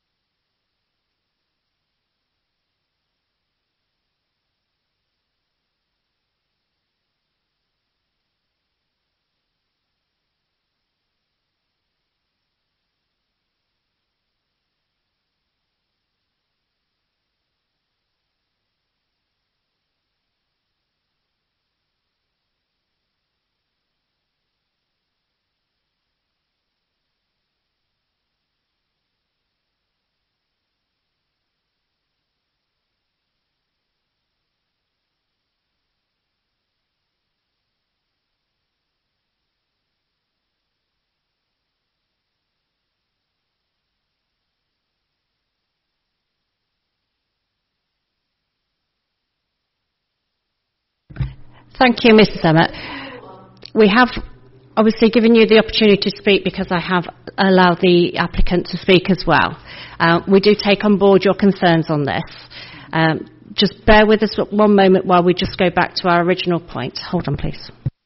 [SPEAKER 1] Thank you, Missus Emmett. We have obviously given you the opportunity to speak because I have allowed the applicant to speak as well. Uh, we do take on board your concerns on this. Um, just bear with us one moment while we just go back to our original point. Hold on, please.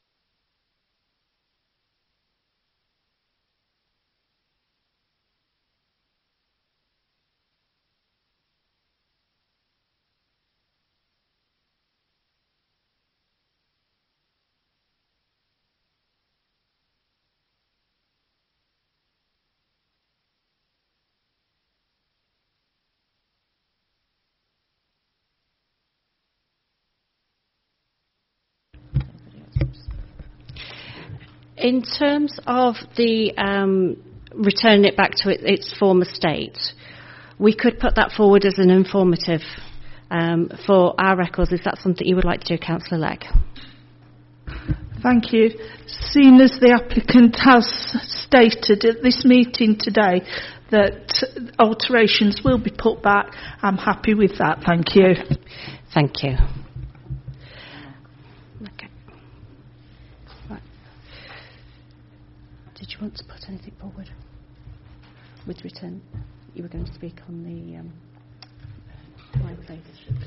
[SPEAKER 1] In terms of the um, returning it back to it, its former state, we could put that forward as an informative um, for our records. Is that something you would like to do, Councillor Legg?
[SPEAKER 2] Thank you. Seeing as the applicant has stated at this meeting today that alterations will be put back, I'm happy with that. Thank you.
[SPEAKER 1] Thank you. Did you want to put anything forward with return? You were going to speak on the um, line, please.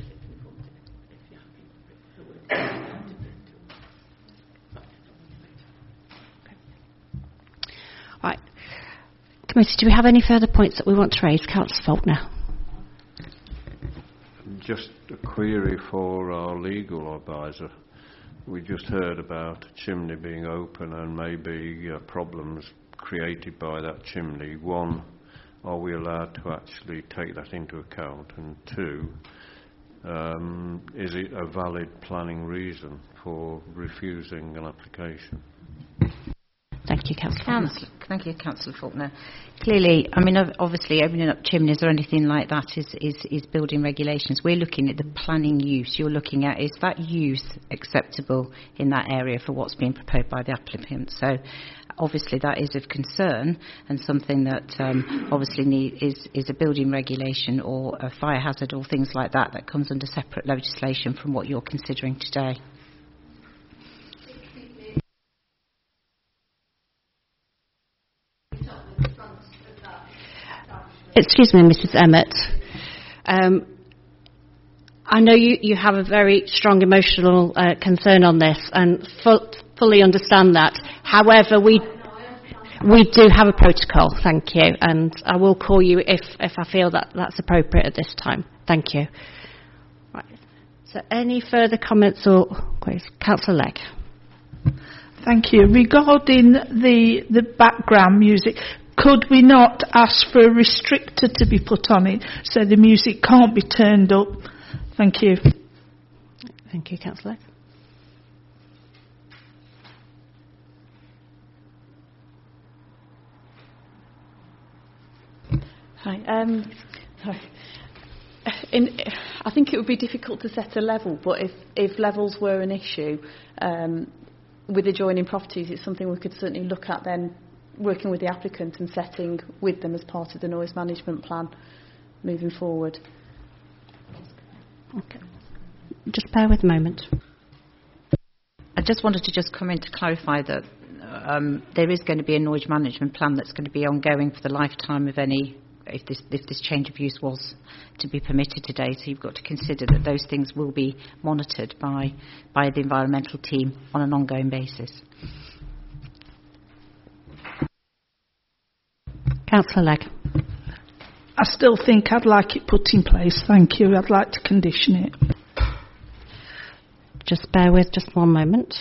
[SPEAKER 1] Okay. Right. Committee, do we have any further points that we want to raise? Councillor Faulkner.
[SPEAKER 3] Just a query for our legal advisor. We just heard about a chimney being open and maybe uh, problems created by that chimney. One, are we allowed to actually take that into account? And two, um, is it a valid planning reason for refusing an application?
[SPEAKER 1] Thank you, Councillor.
[SPEAKER 9] Councillor, thank you, Councillor Faulkner. Clearly, I mean, obviously, opening up chimneys or anything like that is, is, is building regulations. We're looking at the planning use. You're looking at, is that use acceptable in that area for what's being proposed by the applicant? So, obviously, that is of concern and something that um, obviously need, is, is a building regulation or a fire hazard or things like that that comes under separate legislation from what you're considering today.
[SPEAKER 1] Excuse me, Missus Emmett. Um, I know you, you have a very strong emotional uh, concern on this, and fu- fully understand that. However, we we do have a protocol, thank you, and I will call you if, if I feel that that's appropriate at this time. Thank you. Right. So any further comments or queries? Councillor Legg.
[SPEAKER 2] Thank you. Regarding the the background music, could we not ask for a restrictor to be put on it so the music can't be turned up? Thank you.
[SPEAKER 1] Thank you, Councillor Legg.
[SPEAKER 14] Hi. Um, sorry. In, I think it would be difficult to set a level, but if, if levels were an issue um, with adjoining properties, it's something we could certainly look at then, working with the applicant and setting with them as part of the noise management plan moving forward.
[SPEAKER 1] Okay. Just bear with a moment.
[SPEAKER 9] I just wanted to just come in to clarify that um, there is going to be a noise management plan that's going to be ongoing for the lifetime of any, if this, if this change of use was to be permitted today. So you've got to consider that those things will be monitored by, by the environmental team on an ongoing basis.
[SPEAKER 1] Councillor Legg.
[SPEAKER 2] I still think I'd like it put in place. Thank you. I'd like to condition it.
[SPEAKER 1] Just bear with just one moment.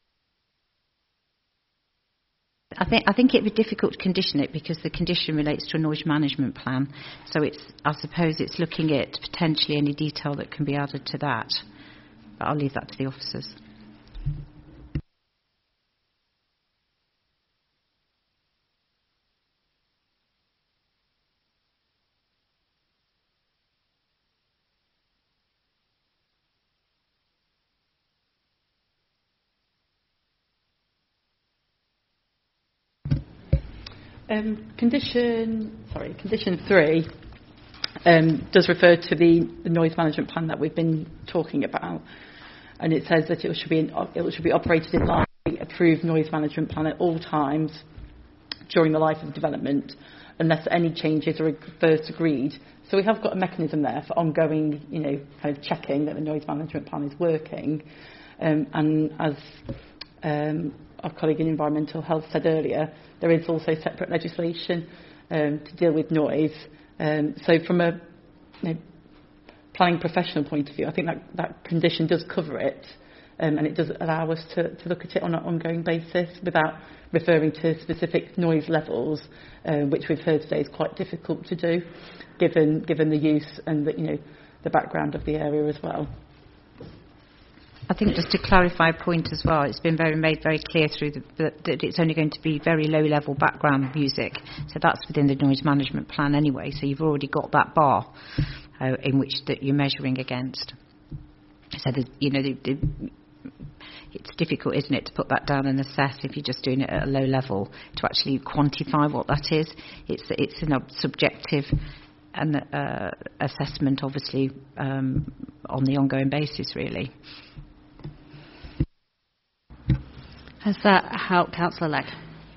[SPEAKER 9] I think I think it'd be difficult to condition it because the condition relates to a noise management plan. So it's I suppose it's looking at potentially any detail that can be added to that. But I'll leave that to the officers.
[SPEAKER 7] Um, condition, sorry, condition three um, does refer to the, the noise management plan that we've been talking about, and it says that it should be in, it should be operated in line with the approved noise management plan at all times during the life of the development, unless any changes are first agreed. So we have got a mechanism there for ongoing, you know, kind of checking that the noise management plan is working, um, and as um, our colleague in Environmental Health said earlier, there is also separate legislation um, to deal with noise. Um, so from a you know, planning professional point of view, I think that, that condition does cover it, um, and it does allow us to, to look at it on an ongoing basis without referring to specific noise levels, uh, which we've heard today is quite difficult to do, given given the use and the, you know, the background of the area as well.
[SPEAKER 9] I think just to clarify a point as well, it's been very made very clear through the, that, that it's only going to be very low-level background music. So that's within the noise management plan anyway. So you've already got that bar uh, in which that you're measuring against. So the, you know, the, the, it's difficult, isn't it, to put that down and assess if you're just doing it at a low level to actually quantify what that is. It's it's a subjective and uh, assessment, obviously, um, on the ongoing basis, really.
[SPEAKER 1] Has that helped, Councillor Legg?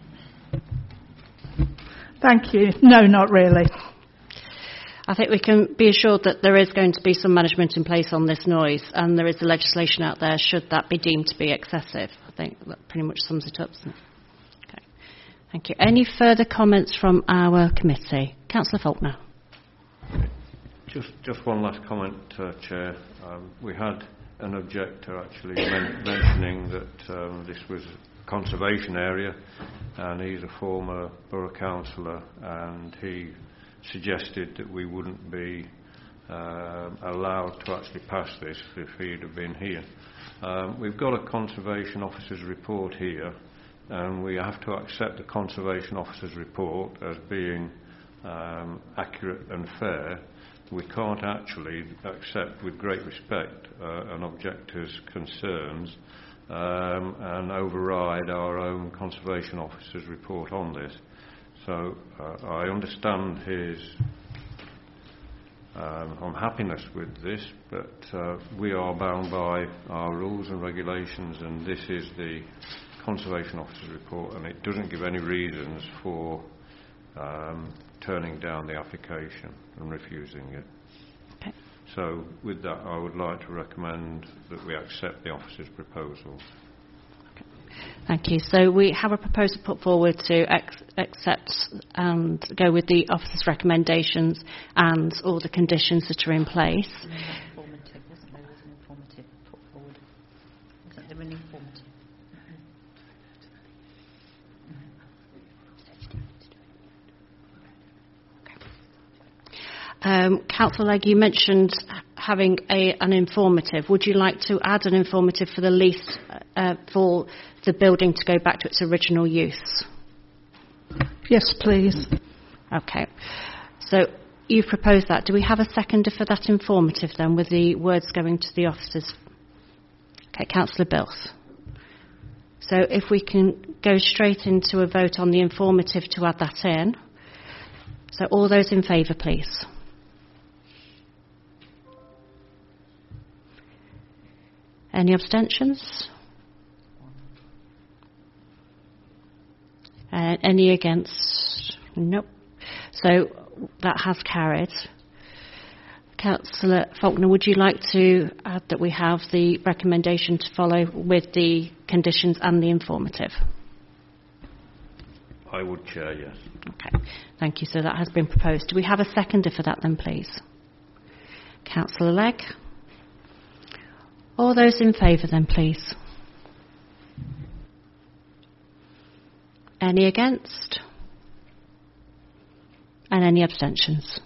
[SPEAKER 2] Thank you. No, not really.
[SPEAKER 1] I think we can be assured that there is going to be some management in place on this noise, and there is the legislation out there should that be deemed to be excessive. I think that pretty much sums it up, doesn't it? Okay. Thank you. Any further comments from our committee? Councillor Faulkner.
[SPEAKER 3] Just, just one last comment, uh, Chair. Um, we had an objector actually men- mentioning that um, this was a conservation area, and he's a former borough councillor, and he suggested that we wouldn't be uh, allowed to actually pass this if he'd have been here. Um, we've got a conservation officer's report here, and we have to accept the conservation officer's report as being um, accurate and fair. We can't actually accept with great respect uh, an objector's concerns um, and override our own conservation officer's report on this. So uh, I understand his um, unhappiness with this, but uh, we are bound by our rules and regulations, and this is the conservation officer's report, and it doesn't give any reasons for um, turning down the application and refusing it.
[SPEAKER 1] Okay.
[SPEAKER 3] So with that, I would like to recommend that we accept the officer's proposal.
[SPEAKER 1] Okay. Thank you. So we have a proposal put forward to ex- accept and go with the officer's recommendations and all the conditions that are in place.
[SPEAKER 9] Informative, wasn't there? There was an informative put forward. Wasn't there an informative?
[SPEAKER 1] Um, Councillor Legg, you mentioned having a, an informative. Would you like to add an informative for the lease uh, for the building to go back to its original use?
[SPEAKER 2] Yes, please.
[SPEAKER 1] Okay. So you've proposed that. Do we have a seconder for that informative then, with the words going to the officers? Okay, Councillor Bills. So if we can go straight into a vote on the informative to add that in. So all those in favour, please. Any abstentions? Uh, any against? Nope. So that has carried. Councillor Faulkner, would you like to add that we have the recommendation to follow with the conditions and the informative?
[SPEAKER 3] I would, Chair, yes.
[SPEAKER 1] Okay, thank you. So that has been proposed. Do we have a seconder for that then, please? Councillor Legg. All those in favour then, please. Any against? And any abstentions?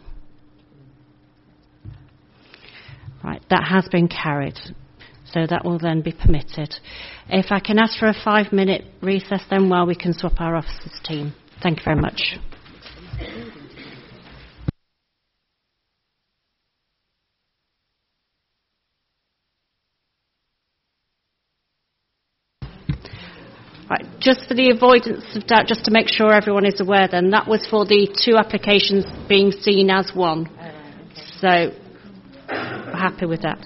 [SPEAKER 1] Right, that has been carried. So that will then be permitted. If I can ask for a five minute recess then while we can swap our officers team. Thank you very much. Right, just for the avoidance of doubt, just to make sure everyone is aware then, that was for the two applications being seen as one. So, we're happy with that.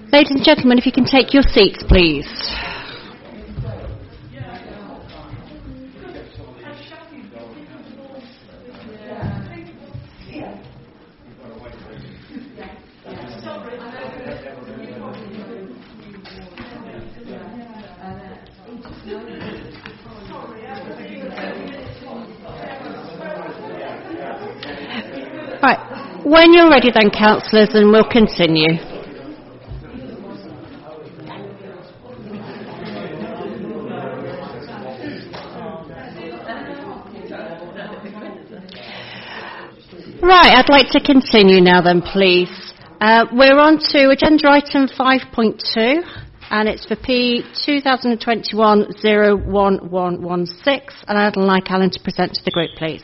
[SPEAKER 1] Ladies and gentlemen, if you can take your seats, please. Right, when you're ready then, councillors, and we'll continue. Right, I'd like to continue now then, please. Uh, we're on to agenda item five point two, and it's for P twenty twenty-one oh one one one six, and I'd like Alan to present to the group, please.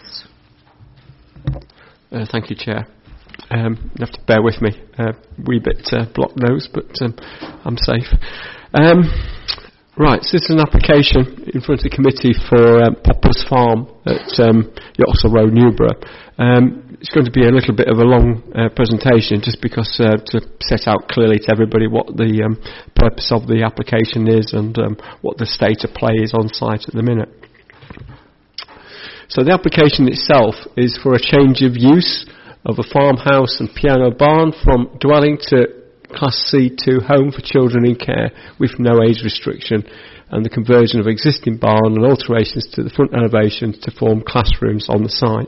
[SPEAKER 15] Uh, thank you, Chair. Um, you have to bear with me. Uh, wee bit uh, block nose, but um, I'm safe. Um, right, so this is an application in front of the committee for um, Poplars Farm at um, Yoxall Road, Newborough. Um, it's going to be a little bit of a long uh, presentation, just because uh, to set out clearly to everybody what the um, purpose of the application is and um, what the state of play is on site at the minute. So the application itself is for a change of use of a farmhouse and piano barn from dwelling to Class C two home for children in care with no age restriction, and the conversion of existing barn and alterations to the front elevation to form classrooms on the site.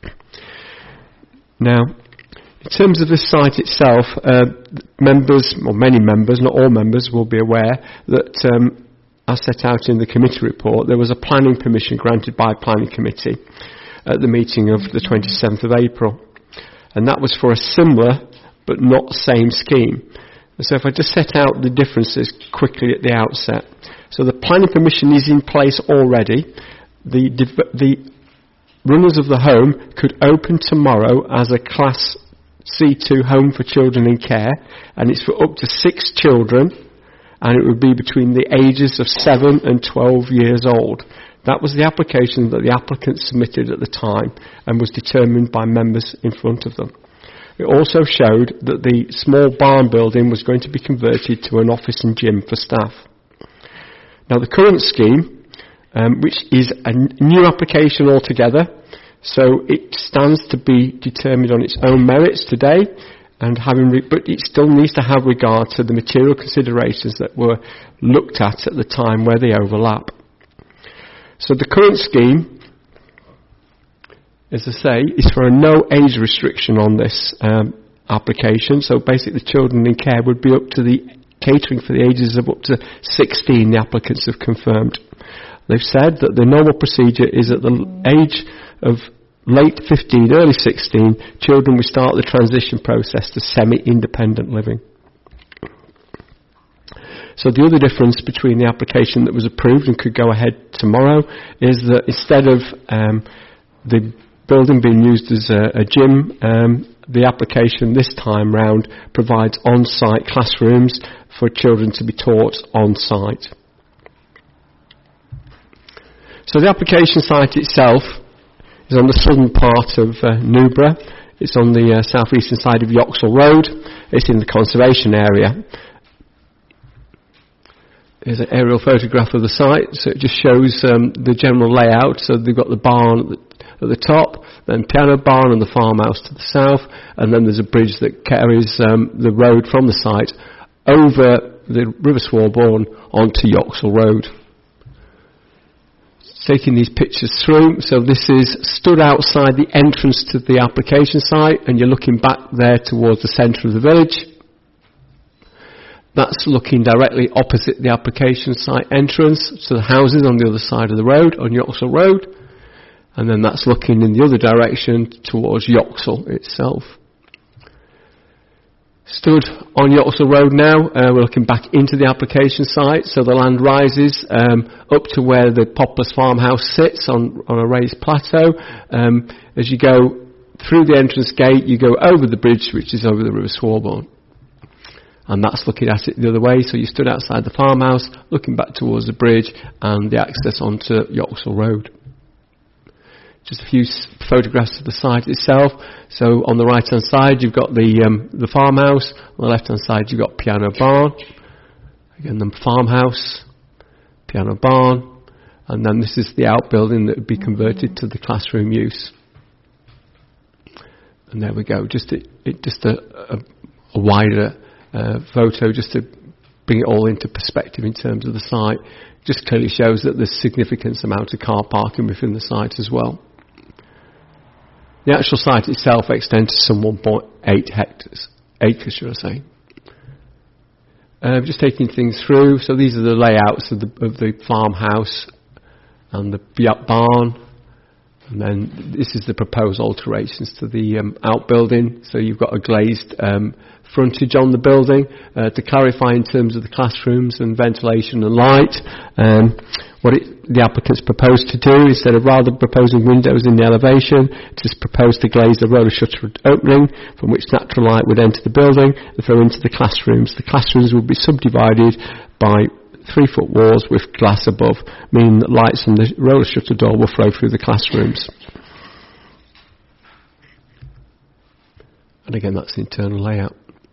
[SPEAKER 15] Now, in terms of the site itself, uh, members, or many members, not all members, will be aware that um, as set out in the committee report, there was a planning permission granted by planning committee at the meeting of the twenty-seventh of April. And that was for a similar but not same scheme. And so if I just set out the differences quickly at the outset. So the planning permission is in place already. The, the runners of the home could open tomorrow as a Class C two home for children in care, and it's for up to six children, and it would be between the ages of seven and twelve years old. That was the application that the applicant submitted at the time and was determined by members in front of them. It also showed that the small barn building was going to be converted to an office and gym for staff. Now the current scheme, um, which is a new application altogether, so it stands to be determined on its own merits today, and having re- but it still needs to have regard to the material considerations that were looked at at the time where they overlap. So the current scheme, as I say, is for a no age restriction on this um, application. So basically the children in care would be up to the catering for the ages of up to sixteen, the applicants have confirmed. They've said that the normal procedure is at the age of late fifteen, early sixteen, children will start the transition process to semi-independent living. So the other difference between the application that was approved and could go ahead tomorrow is that instead of um, the building being used as a, a gym, um, the application this time round provides on-site classrooms for children to be taught on-site. So the application site itself is on the southern part of uh, Newborough. It's on the uh, south-eastern side of Yoxall Road. It's in the conservation area. Here's an aerial photograph of the site, so it just shows um, the general layout. So they've got the barn at the, at the top, then piano barn and the farmhouse to the south, and then there's a bridge that carries um, the road from the site over the River Swarborn onto Yoxall Road. Taking these pictures through, so this is stood outside the entrance to the application site, and you're looking back there towards the centre of the village. That's looking directly opposite the application site entrance, so the houses on the other side of the road, on Yoxall Road, and then that's looking in the other direction towards Yoxall itself. Stood on Yoxall Road now, uh, we're looking back into the application site, so the land rises um, up to where the Poplars farmhouse sits on, on a raised plateau. Um, as you go through the entrance gate, you go over the bridge, which is over the River Swarborn. And that's looking at it the other way, so you stood outside the farmhouse, looking back towards the bridge and the access onto Yoxall Road. Just a few s- photographs of the site itself. So on the right hand side you've got the um, the farmhouse, on the left hand side you've got piano barn, again the farmhouse, piano barn, and then this is the outbuilding that would be converted to the classroom use. And there we go, just a, it, just a, a, a wider uh, photo just to bring it all into perspective in terms of the site. Just clearly shows that there's significant amount of car parking within the site as well. The actual site itself extends to some one point eight hectares, acres should I say. Uh, just taking things through, so these are the layouts of the, of the farmhouse and the barn, and then this is the proposed alterations to the um, outbuilding. So you've got a glazed um, frontage on the building. Uh, to clarify in terms of the classrooms and ventilation and light, um, what it, the applicants propose to do, instead of rather proposing windows in the elevation, it is proposed to glaze the roller shutter opening from which natural light would enter the building and flow into the classrooms. The classrooms will be subdivided by three foot walls with glass above, meaning that lights from the roller shutter door will flow through the classrooms. And again, that's the internal layout.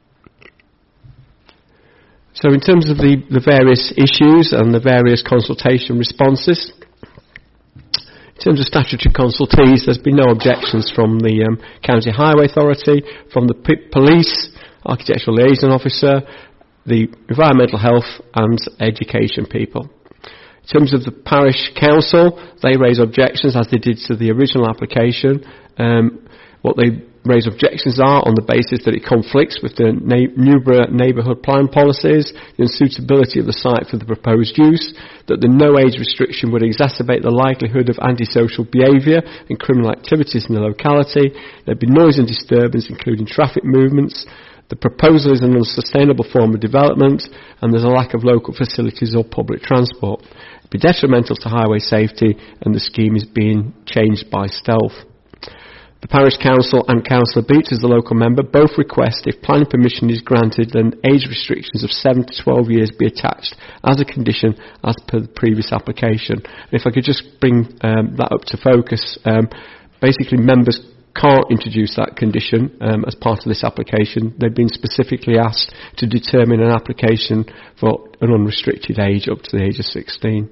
[SPEAKER 15] So in terms of the, the various issues and the various consultation responses, in terms of statutory consultees, there's been no objections from the um, County Highway Authority, from the P- Police, Architectural Liaison Officer, the Environmental Health and Education people. In terms of the Parish Council, they raise objections as they did to the original application. Um, what they raise objections are on the basis that it conflicts with the na- Newborough neighbourhood plan policies, the unsuitability of the site for the proposed use, that the no age restriction would exacerbate the likelihood of antisocial behaviour and criminal activities in the locality, there'd be noise and disturbance including traffic movements, the proposal is an unsustainable form of development, and there's a lack of local facilities or public transport. It'd be detrimental to highway safety, and the scheme is being changed by stealth. The Parish Council and Councillor Beats, as the local member, both request if planning permission is granted, then age restrictions of seven to twelve years be attached as a condition as per the previous application. And if I could just bring um, that up to focus, um, basically members can't introduce that condition um, as part of this application. They've been specifically asked to determine an application for an unrestricted age up to the age of sixteen.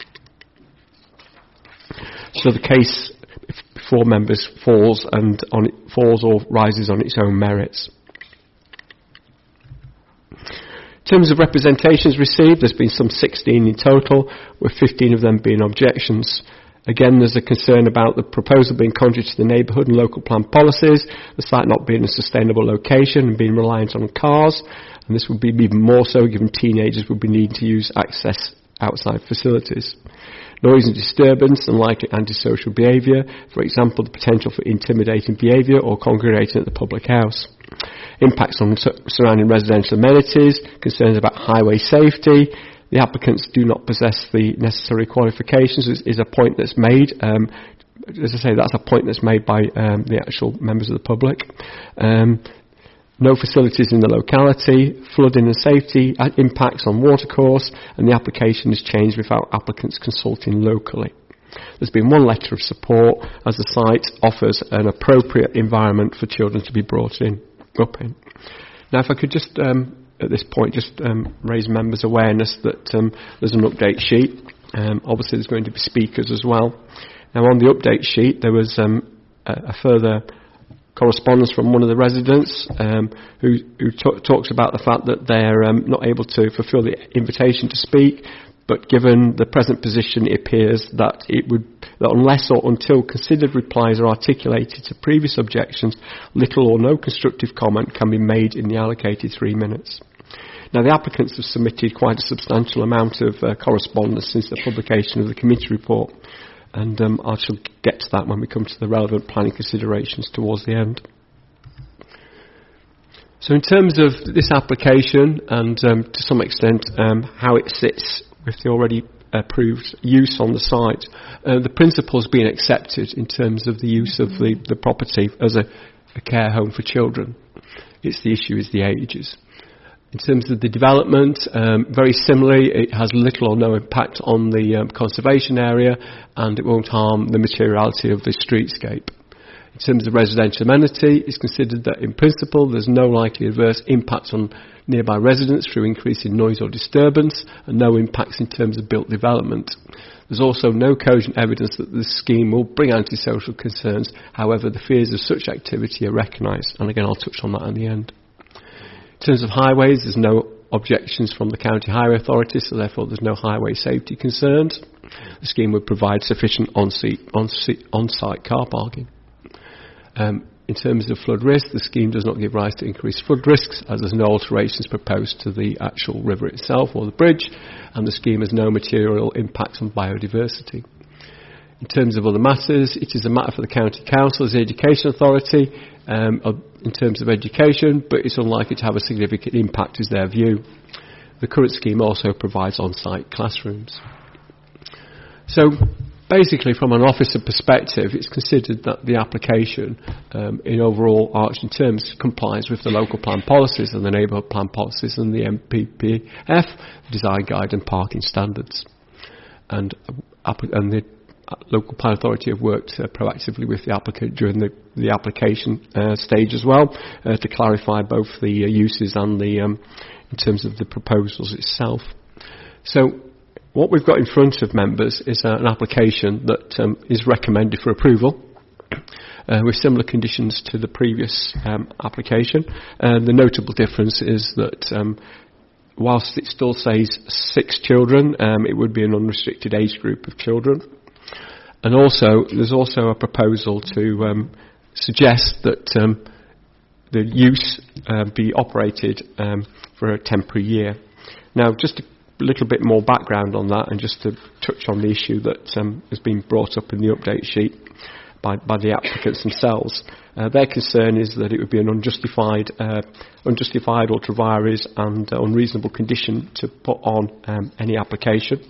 [SPEAKER 15] So the case before members falls and on it falls or rises on its own merits. In terms of representations received, there's been some sixteen in total, with fifteen of them being objections. Again, there's a concern about the proposal being contrary to the neighbourhood and local plan policies, the site not being a sustainable location and being reliant on cars, and this would be even more so given teenagers would be needing to use access outside facilities. Noise and disturbance and likely antisocial behaviour, for example, the potential for intimidating behaviour or congregating at the public house. Impacts on surrounding residential amenities, concerns about highway safety. The applicants do not possess the necessary qualifications is, is a point that's made. Um, as I say, that's a point that's made by um, the actual members of the public. Um, no facilities in the locality, flooding and safety impacts on watercourse, and the application is changed without applicants consulting locally. There's been one letter of support as the site offers an appropriate environment for children to be brought in, up in. Now, if I could just, um, at this point, just um, raise members' awareness that um, there's an update sheet. Um, obviously, there's going to be speakers as well. Now, on the update sheet, there was um, a, a further correspondence from one of the residents um, who, who t- talks about the fact that they're um, not able to fulfil the invitation to speak, but given the present position, it appears that it would, that unless or until considered replies are articulated to previous objections, little or no constructive comment can be made in the allocated three minutes. Now, the applicants have submitted quite a substantial amount of uh, correspondence since the publication of the committee report, and um, I shall get to that when we come to the relevant planning considerations towards the end. So in terms of this application and um, to some extent um, how it sits with the already approved use on the site, uh, the principle has been accepted in terms of the use of the, the property as a, a care home for children. It's the issue is the ages. In terms of the development, um, very similarly, it has little or no impact on the um, conservation area, and it won't harm the materiality of the streetscape. In terms of residential amenity, it's considered that in principle there's no likely adverse impact on nearby residents through increase in noise or disturbance, and no impacts in terms of built development. There's also no cogent evidence that this scheme will bring antisocial concerns. However, the fears of such activity are recognised, and again I'll touch on that at the end. In terms of highways, there's no objections from the County Highway Authority, so therefore there's no highway safety concerns. The scheme would provide sufficient on-site, on-site, on-site car parking. Um, in terms of flood risk, the scheme does not give rise to increased flood risks, as there's no alterations proposed to the actual river itself or the bridge, and the scheme has no material impact on biodiversity. In terms of other matters, it is a matter for the County Council as the Education Authority um, in terms of education, but it's unlikely to have a significant impact is their view. The current scheme also provides on-site classrooms. So basically, from an officer perspective, it's considered that the application um, in overall arching terms complies with the local plan policies and the neighbourhood plan policies and the M P P F, design guide and parking standards. And, uh, and the local plan authority have worked uh, proactively with the applicant during the, the application uh, stage as well uh, to clarify both the uh, uses and the um, in terms of the proposals itself. So what we've got in front of members is uh, an application that um, is recommended for approval uh, with similar conditions to the previous um, application. Uh, the notable difference is that um, whilst it still says six children, um, it would be an unrestricted age group of children. And also, there's also a proposal to um, suggest that um, the use uh, be operated um, for a temporary year. Now, just a little bit more background on that, and just to touch on the issue that um, has been brought up in the update sheet by, by the applicants themselves. Uh, their concern is that it would be an unjustified, uh, unjustified ultra vires and uh, unreasonable condition to put on um, any application.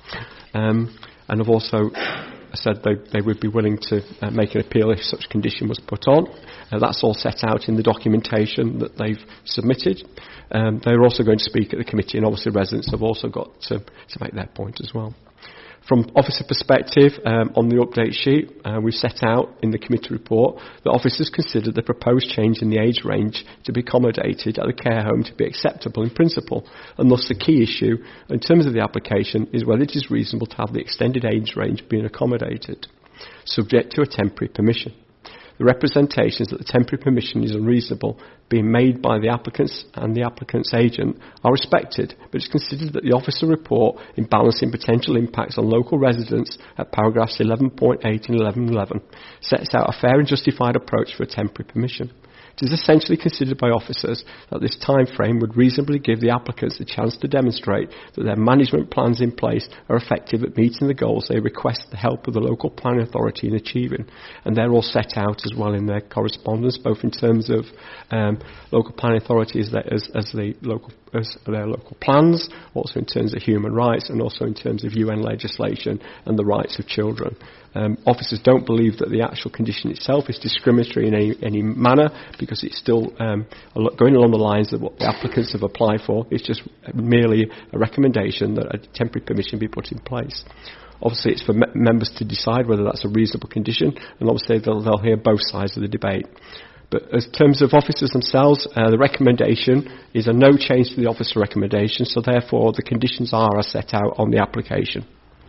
[SPEAKER 15] Um, and have also said they, they would be willing to uh, make an appeal if such condition was put on. Uh, that's all set out in the documentation that they've submitted. Um, they're also going to speak at the committee, and obviously residents have also got to, to make their point as well. From officer perspective, um, on the update sheet, uh, we've set out in the committee report that officers consider the proposed change in the age range to be accommodated at the care home to be acceptable in principle, and thus the key issue in terms of the application is whether it is reasonable to have the extended age range being accommodated, subject to a temporary permission. The representations that the temporary permission is unreasonable being made by the applicants and the applicant's agent are respected, but it's considered that the officer report in balancing potential impacts on local residents at paragraphs eleven point eight and eleven eleven sets out a fair and justified approach for a temporary permission. It is essentially considered by officers that this time frame would reasonably give the applicants a chance to demonstrate that their management plans in place are effective at meeting the goals they request the help of the local planning authority in achieving. And they're all set out as well in their correspondence, both in terms of um, local planning authorities as, as, the local, as their local plans, also in terms of human rights, and also in terms of U N legislation and the rights of children. Um, officers don't believe that the actual condition itself is discriminatory in any, any manner, because it's still um, going along the lines of what the applicants have applied for. It's just merely a recommendation that a temporary permission be put in place. Obviously, it's for me- members to decide whether that's a reasonable condition, and obviously they'll, they'll hear both sides of the debate. But in terms of officers themselves, uh, the recommendation is a no change to the officer recommendation, so therefore the conditions are as set out on the application.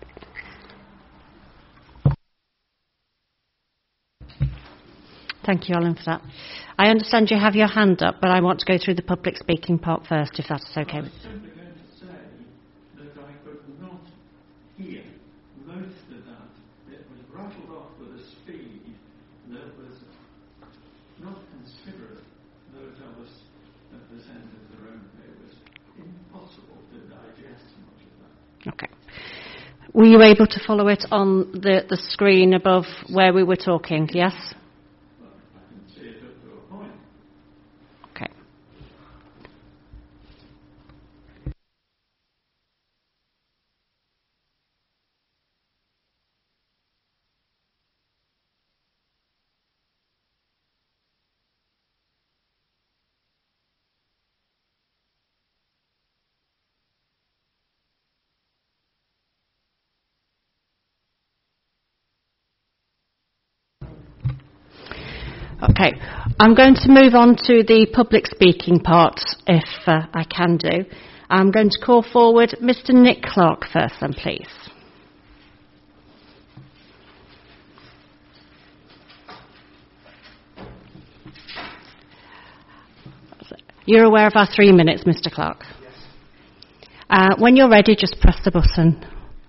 [SPEAKER 1] Thank you, Alan, for that. I understand you have your hand up, but I want to go through the public speaking part first, if that's okay.
[SPEAKER 16] I was simply going to say that I could not hear most of that. It was rattled off with a speed that was not considerate. Those of us at this end of the room, it was impossible to digest much of that.
[SPEAKER 1] Okay. Were you able to follow it on the, the screen above where we were talking? Yes? Okay, I'm going to move on to the public speaking part, if uh, I can do. I'm going to call forward Mr Nick Clark first then, please. You're aware of our three minutes, Mr Clark? Yes. Uh, when you're ready, just press the button.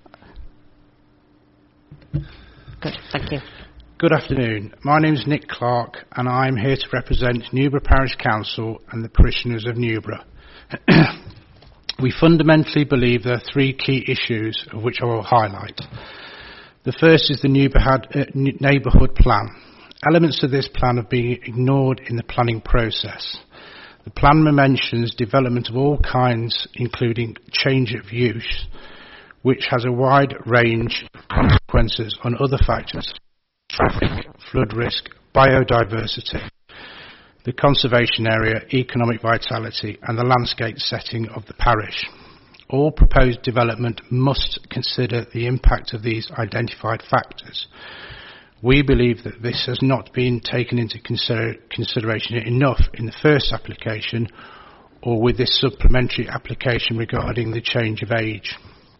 [SPEAKER 1] Good, thank you.
[SPEAKER 17] Good afternoon. My name is Nick Clark and I'm here to represent Newborough Parish Council and the parishioners of Newborough. We fundamentally believe there are three key issues of which I will highlight. The first is the neighbourhood plan. Elements of this plan have been ignored in the planning process. The plan mentions development of all kinds, including change of use, which has a wide range of consequences on other factors: traffic, flood risk, biodiversity, the conservation area, economic vitality, and the landscape setting of the parish. All proposed development must consider the impact of these identified factors. We believe that this has not been taken into consider consideration enough in the first application or with this supplementary application regarding the change of age.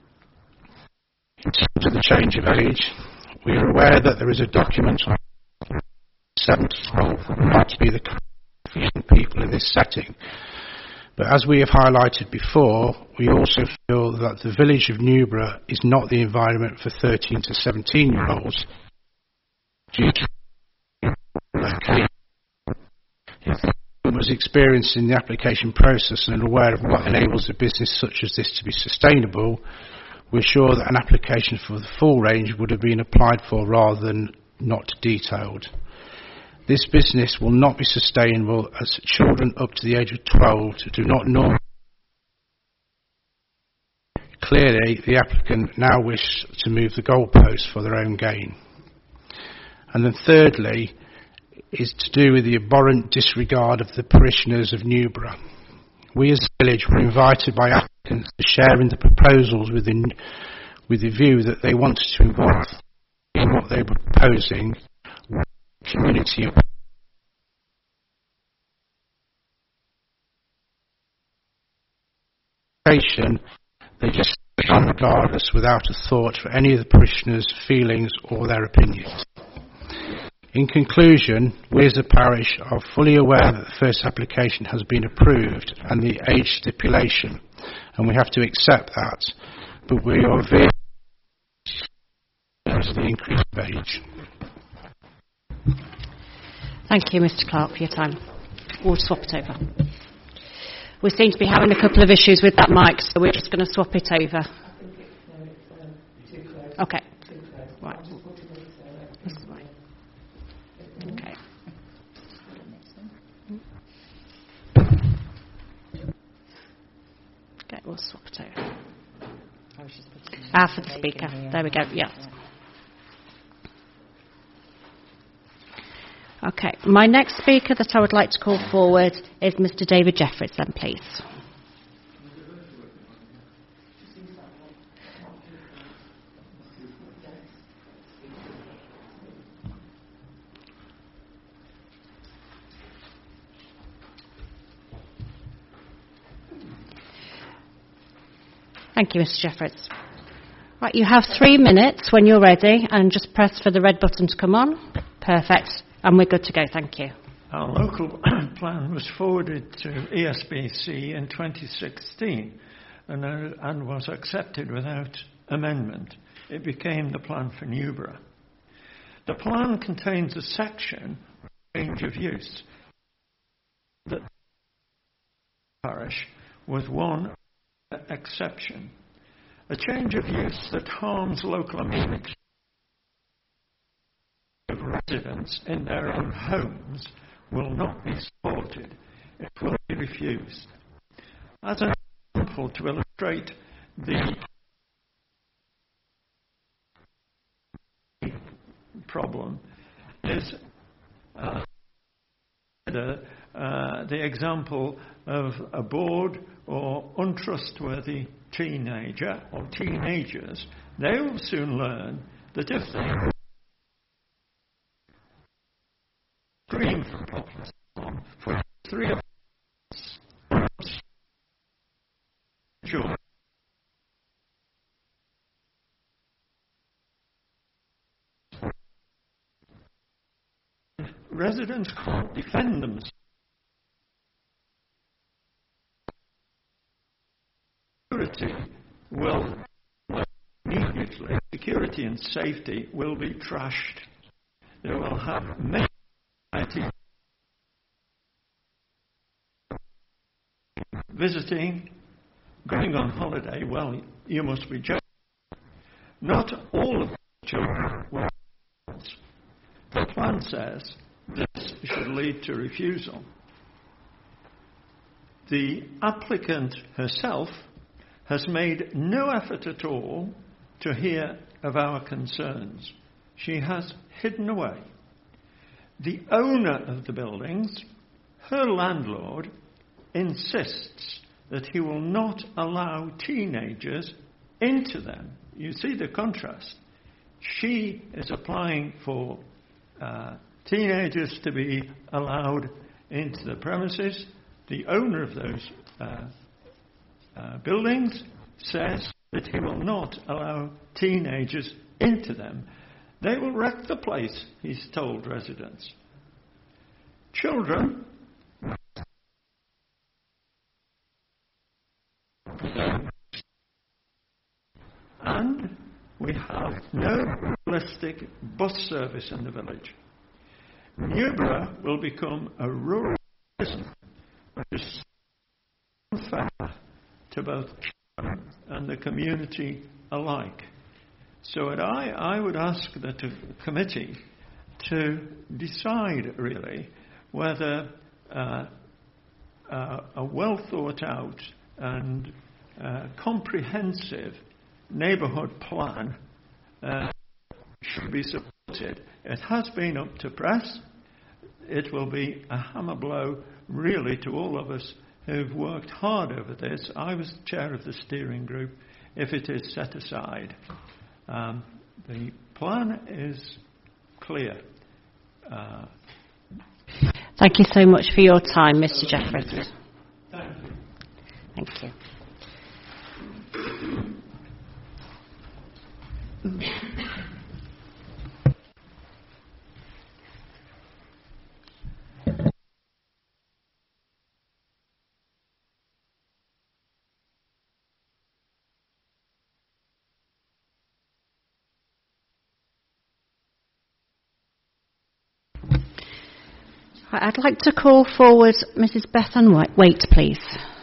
[SPEAKER 17] In terms of the change of age, we are aware that there is a document on seven to twelve that will not be the young people in this setting. But as we have highlighted before, we also feel that the village of Newborough is not the environment for thirteen to seventeen year olds. Due to was experienced in the application process and aware of what enables a business such as this to be sustainable, we're sure that an application for the full range would have been applied for rather than not detailed. This business will not be sustainable as children up to the age of twelve do not know. Clearly, the applicant now wishes to move the goalposts for their own gain. And then thirdly, is to do with the abhorrent disregard of the parishioners of Newborough. We as a village were invited by applicants to share in the proposals within, with the view that they wanted to involve in what they were proposing community of they just went on regardless without a thought for any of the parishioners' feelings or their opinions. In conclusion, we as a parish are fully aware that the first application has been approved and the age stipulation, and we have to accept that, but we are very as the increase of age.
[SPEAKER 1] Thank you, Mr Clark, for your time. We'll swap it over. We seem to be having a couple of issues with that mic, so we're just going to swap it over. Okay. Right. Okay. Okay, we'll swap it over. Ah, for the speaker. There we go, yes. Okay, my next speaker that I would like to call forward is Mr David Jeffries then, please. Thank you, Mr Jeffries. Right, you have three minutes when you're ready, and just press for the red button to come on. Perfect. And we're good to go, thank you.
[SPEAKER 16] Our local plan was forwarded to E S B C in twenty sixteen and, uh, and was accepted without amendment. It became the plan for Newborough. The plan contains a section, range of use, that parish with one exception. A change of use that harms local amenities of residents in their own homes will not be supported. It will be refused. As an example to illustrate the problem is uh, the, uh, the example of a bored or untrustworthy teenager or teenagers. They will soon learn that if they scream for popular song for three of us. Sure. Residents can't defend themselves. Security will immediately, security and safety will be trashed. They will have many visiting, going on holiday. Well, you must be joking. Not all of the children will. The plan says this should lead to refusal. The applicant herself has made no effort at all to hear of our concerns. She has hidden away. The owner of the buildings, her landlord, insists that he will not allow teenagers into them. You see the contrast. She is applying for uh, teenagers to be allowed into the premises. The owner of those uh, uh, buildings says that he will not allow teenagers into them. They will wreck the place, he's told residents. Children and we have no realistic bus service in the village. Newborough will become a rural prison, which is unfair to both children and the community alike. So I, I would ask the t- committee to decide really whether uh, uh, a well thought out and uh, comprehensive neighbourhood plan uh, should be supported. It has been up to press. It will be a hammer blow really to all of us who've worked hard over this. I was chair of the steering group. If it is set aside, um, the plan is clear. Uh,
[SPEAKER 1] Thank you so much for your time, Mister Jeffreys.
[SPEAKER 16] Thank you.
[SPEAKER 1] Thank you. I'd like to call forward Missus Bethan Waite, please.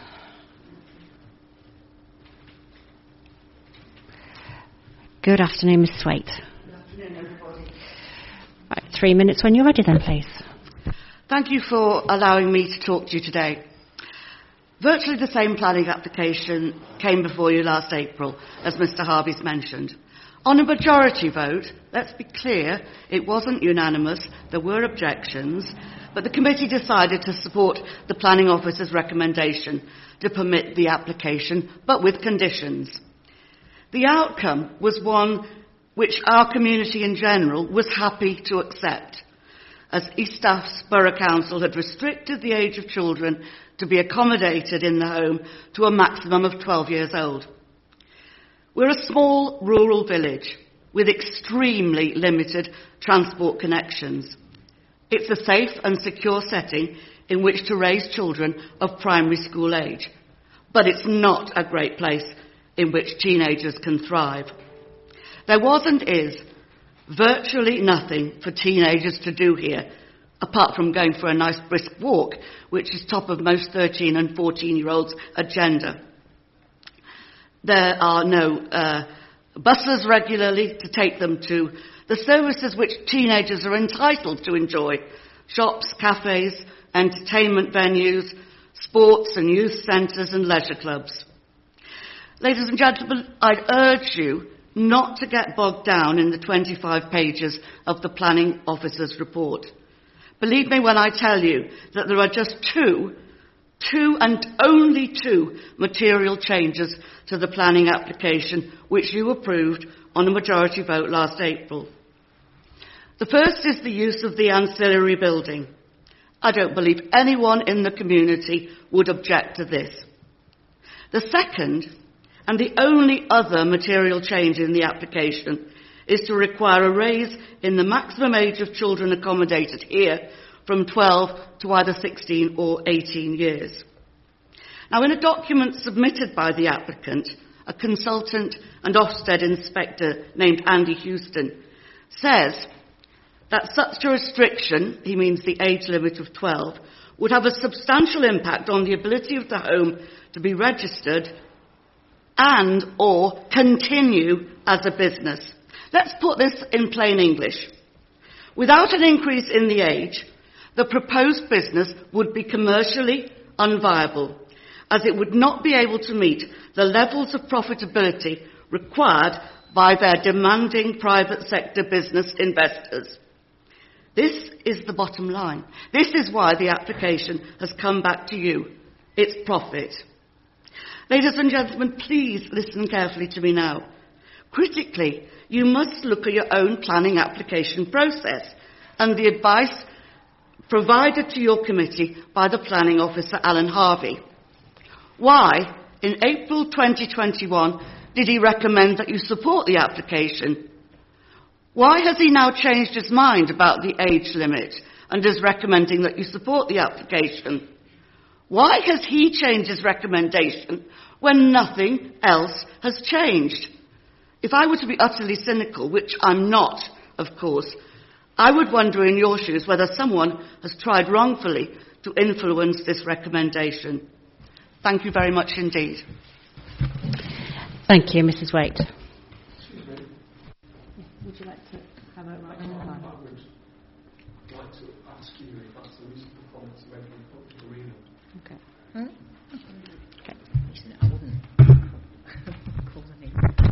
[SPEAKER 1] Good afternoon, Miz Waite.
[SPEAKER 18] Good afternoon, everybody.
[SPEAKER 1] Right, three minutes when you're ready then, please.
[SPEAKER 18] Thank you for allowing me to talk to you today. Virtually the same planning application came before you last April, as Mister Harvey's mentioned. On a majority vote, let's be clear, it wasn't unanimous, there were objections, but the committee decided to support the planning officer's recommendation to permit the application, but with conditions. The outcome was one which our community in general was happy to accept, as East Staff's Borough Council had restricted the age of children to be accommodated in the home to a maximum of twelve years old. We're a small rural village with extremely limited transport connections. It's a safe and secure setting in which to raise children of primary school age, but it's not a great place in which teenagers can thrive. There was and is virtually nothing for teenagers to do here, apart from going for a nice brisk walk, which is top of most thirteen and fourteen year olds' agenda. There are no uh, buses regularly to take them to the services which teenagers are entitled to enjoy: shops, cafes, entertainment venues, sports and youth centres and leisure clubs. Ladies and gentlemen, I'd urge you not to get bogged down in the twenty-five pages of the planning officer's report. Believe me when I tell you that there are just two, two and only two material changes to the planning application which you approved on a majority vote last April. The first is the use of the ancillary building. I don't believe anyone in the community would object to this. The second, and the only other material change in the application, is to require a raise in the maximum age of children accommodated here from twelve to either sixteen or eighteen years. Now, in a document submitted by the applicant, a consultant and Ofsted inspector named Andy Houston says that such a restriction, he means the age limit of twelve, would have a substantial impact on the ability of the home to be registered and or continue as a business. Let's put this in plain English. Without an increase in the age, the proposed business would be commercially unviable, as it would not be able to meet the levels of profitability required by their demanding private sector business investors. This is the bottom line. This is why the application has come back to you. It's profit. Ladies and gentlemen, please listen carefully to me now. Critically, you must look at your own planning application process and the advice provided to your committee by the planning officer, Alan Harvey. Why, in April twenty twenty-one, did he recommend that you support the application? Why has he now changed his mind about the age limit and is recommending that you support the application? Why has he changed his recommendation when nothing else has changed? If I were to be utterly cynical, which I'm not, of course, I would wonder in your shoes whether someone has tried wrongfully to influence this recommendation. Thank you very much indeed.
[SPEAKER 1] Thank you, Missus Waite.
[SPEAKER 16] Excuse me.
[SPEAKER 1] Would you like to have a right to
[SPEAKER 16] I
[SPEAKER 1] reply?
[SPEAKER 16] would like to ask you if that's a reasonable comment to make in the public arena.
[SPEAKER 1] Okay.
[SPEAKER 9] Hmm?
[SPEAKER 1] Okay.
[SPEAKER 9] You said I wouldn't call them in.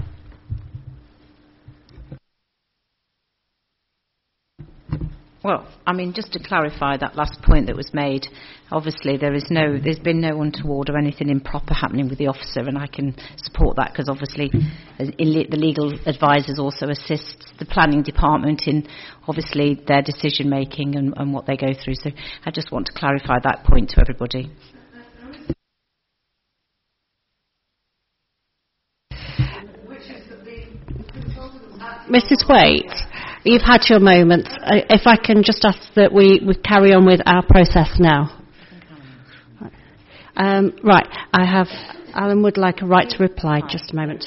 [SPEAKER 9] Well, I mean, just to clarify that last point that was made, obviously there is no, there's been no untoward or anything improper happening with the officer, and I can support that because obviously the legal advisors also assist the planning department in obviously their decision making and, and what they go through. So I just want to clarify that point to everybody.
[SPEAKER 1] Missus Waite, you've had your moments. Uh, if I can just ask that we, we carry on with our process now. Um, right, I have, Alan would like a right to reply. Just a moment.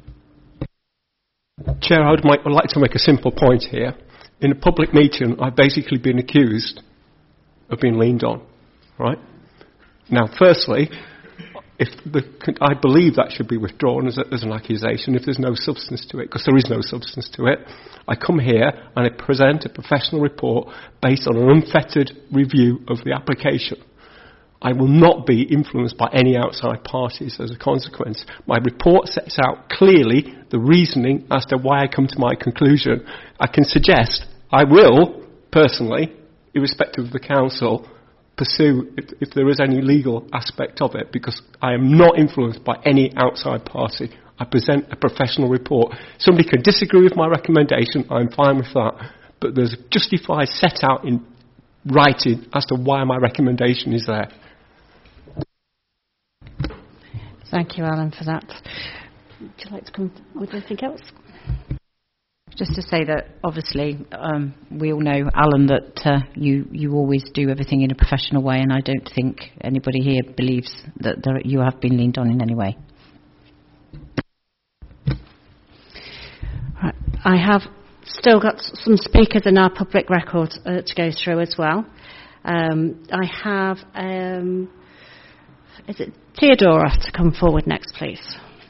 [SPEAKER 15] Chair, I would like, would like to make a simple point here. In a public meeting, I've basically been accused of being leaned on, right? Now, firstly, if the, I believe that should be withdrawn as, a, as an accusation if there's no substance to it, because there is no substance to it. I come here and I present a professional report based on an unfettered review of the application. I will not be influenced by any outside parties as a consequence. My report sets out clearly the reasoning as to why I come to my conclusion. I can suggest I will, personally, irrespective of the council, pursue if, if there is any legal aspect of it, because I am not influenced by any outside party. I present a professional report. Somebody can disagree with my recommendation, I'm fine with that, but there's justified set out in writing as to why my recommendation is there.
[SPEAKER 1] Thank you, Alan, for that. Would you like to come with anything else?
[SPEAKER 9] Just to say that obviously um, we all know, Alan, that uh, you, you always do everything in a professional way, and I don't think anybody here believes that there, you have been leaned on in any way.
[SPEAKER 1] Right. I have still got some speakers in our public record uh, to go through as well. Um, I have, um, is it Theodora to come forward next, please?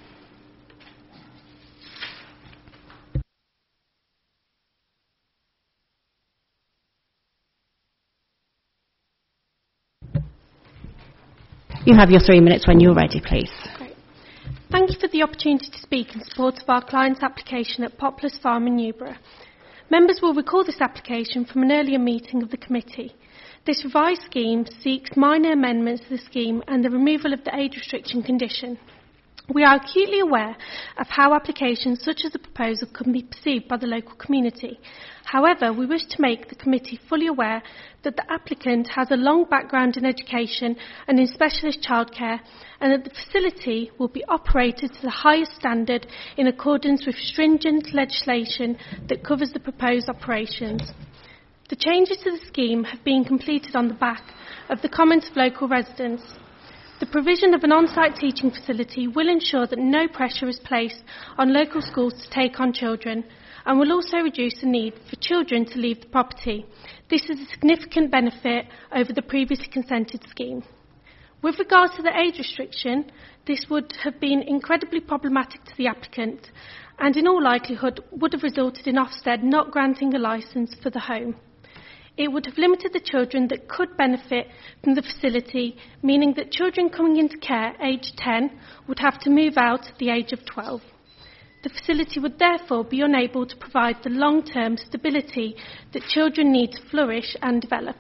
[SPEAKER 1] You have your three minutes when you're ready, please.
[SPEAKER 19] Great. Thank you for the opportunity to speak in support of our client's application at Poplar's Farm in Newborough. Members will recall this application from an earlier meeting of the committee. This revised scheme seeks minor amendments to the scheme and the removal of the age restriction condition. We are acutely aware of how applications such as the proposal can be perceived by the local community. However, we wish to make the committee fully aware that the applicant has a long background in education and in specialist childcare, and that the facility will be operated to the highest standard in accordance with stringent legislation that covers the proposed operations. The changes to the scheme have been completed on the back of the comments of local residents. The provision of an on-site teaching facility will ensure that no pressure is placed on local schools to take on children, and will also reduce the need for children to leave the property. This is a significant benefit over the previously consented scheme. With regard to the age restriction, this would have been incredibly problematic to the applicant, and in all likelihood would have resulted in Ofsted not granting a licence for the home. It would have limited the children that could benefit from the facility, meaning that children coming into care aged ten would have to move out at the age of twelve. The facility would therefore be unable to provide the long-term stability that children need to flourish and develop.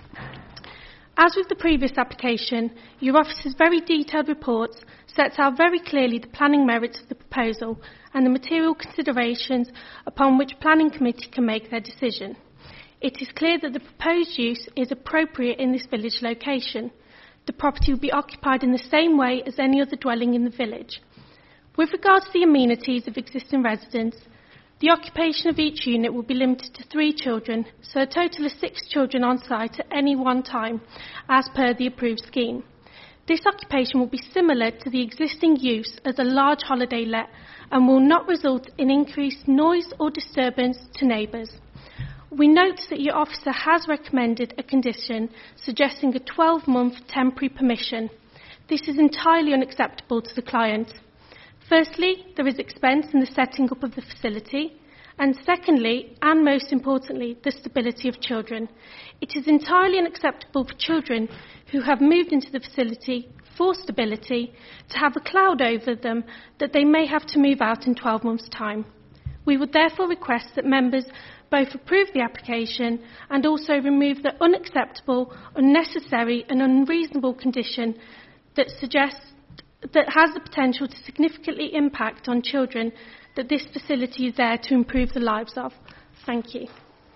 [SPEAKER 19] As with the previous application, your office's very detailed report sets out very clearly the planning merits of the proposal and the material considerations upon which Planning Committee can make their decision. It is clear that the proposed use is appropriate in this village location. The property will be occupied in the same way as any other dwelling in the village. With regard to the amenities of existing residents, the occupation of each unit will be limited to three children, so a total of six children on site at any one time, as per the approved scheme. This occupation will be similar to the existing use as a large holiday let and will not result in increased noise or disturbance to neighbours. We note that your officer has recommended a condition suggesting a twelve-month temporary permission. This is entirely unacceptable to the client. Firstly, there is expense in the setting up of the facility, and secondly, and most importantly, the stability of children. It is entirely unacceptable for children who have moved into the facility for stability to have a cloud over them that they may have to move out in twelve months' time. We would therefore request that members both approve the application and also remove the unacceptable, unnecessary and unreasonable condition that suggests that has the potential to significantly impact on children that this facility is there to improve the lives of. Thank you.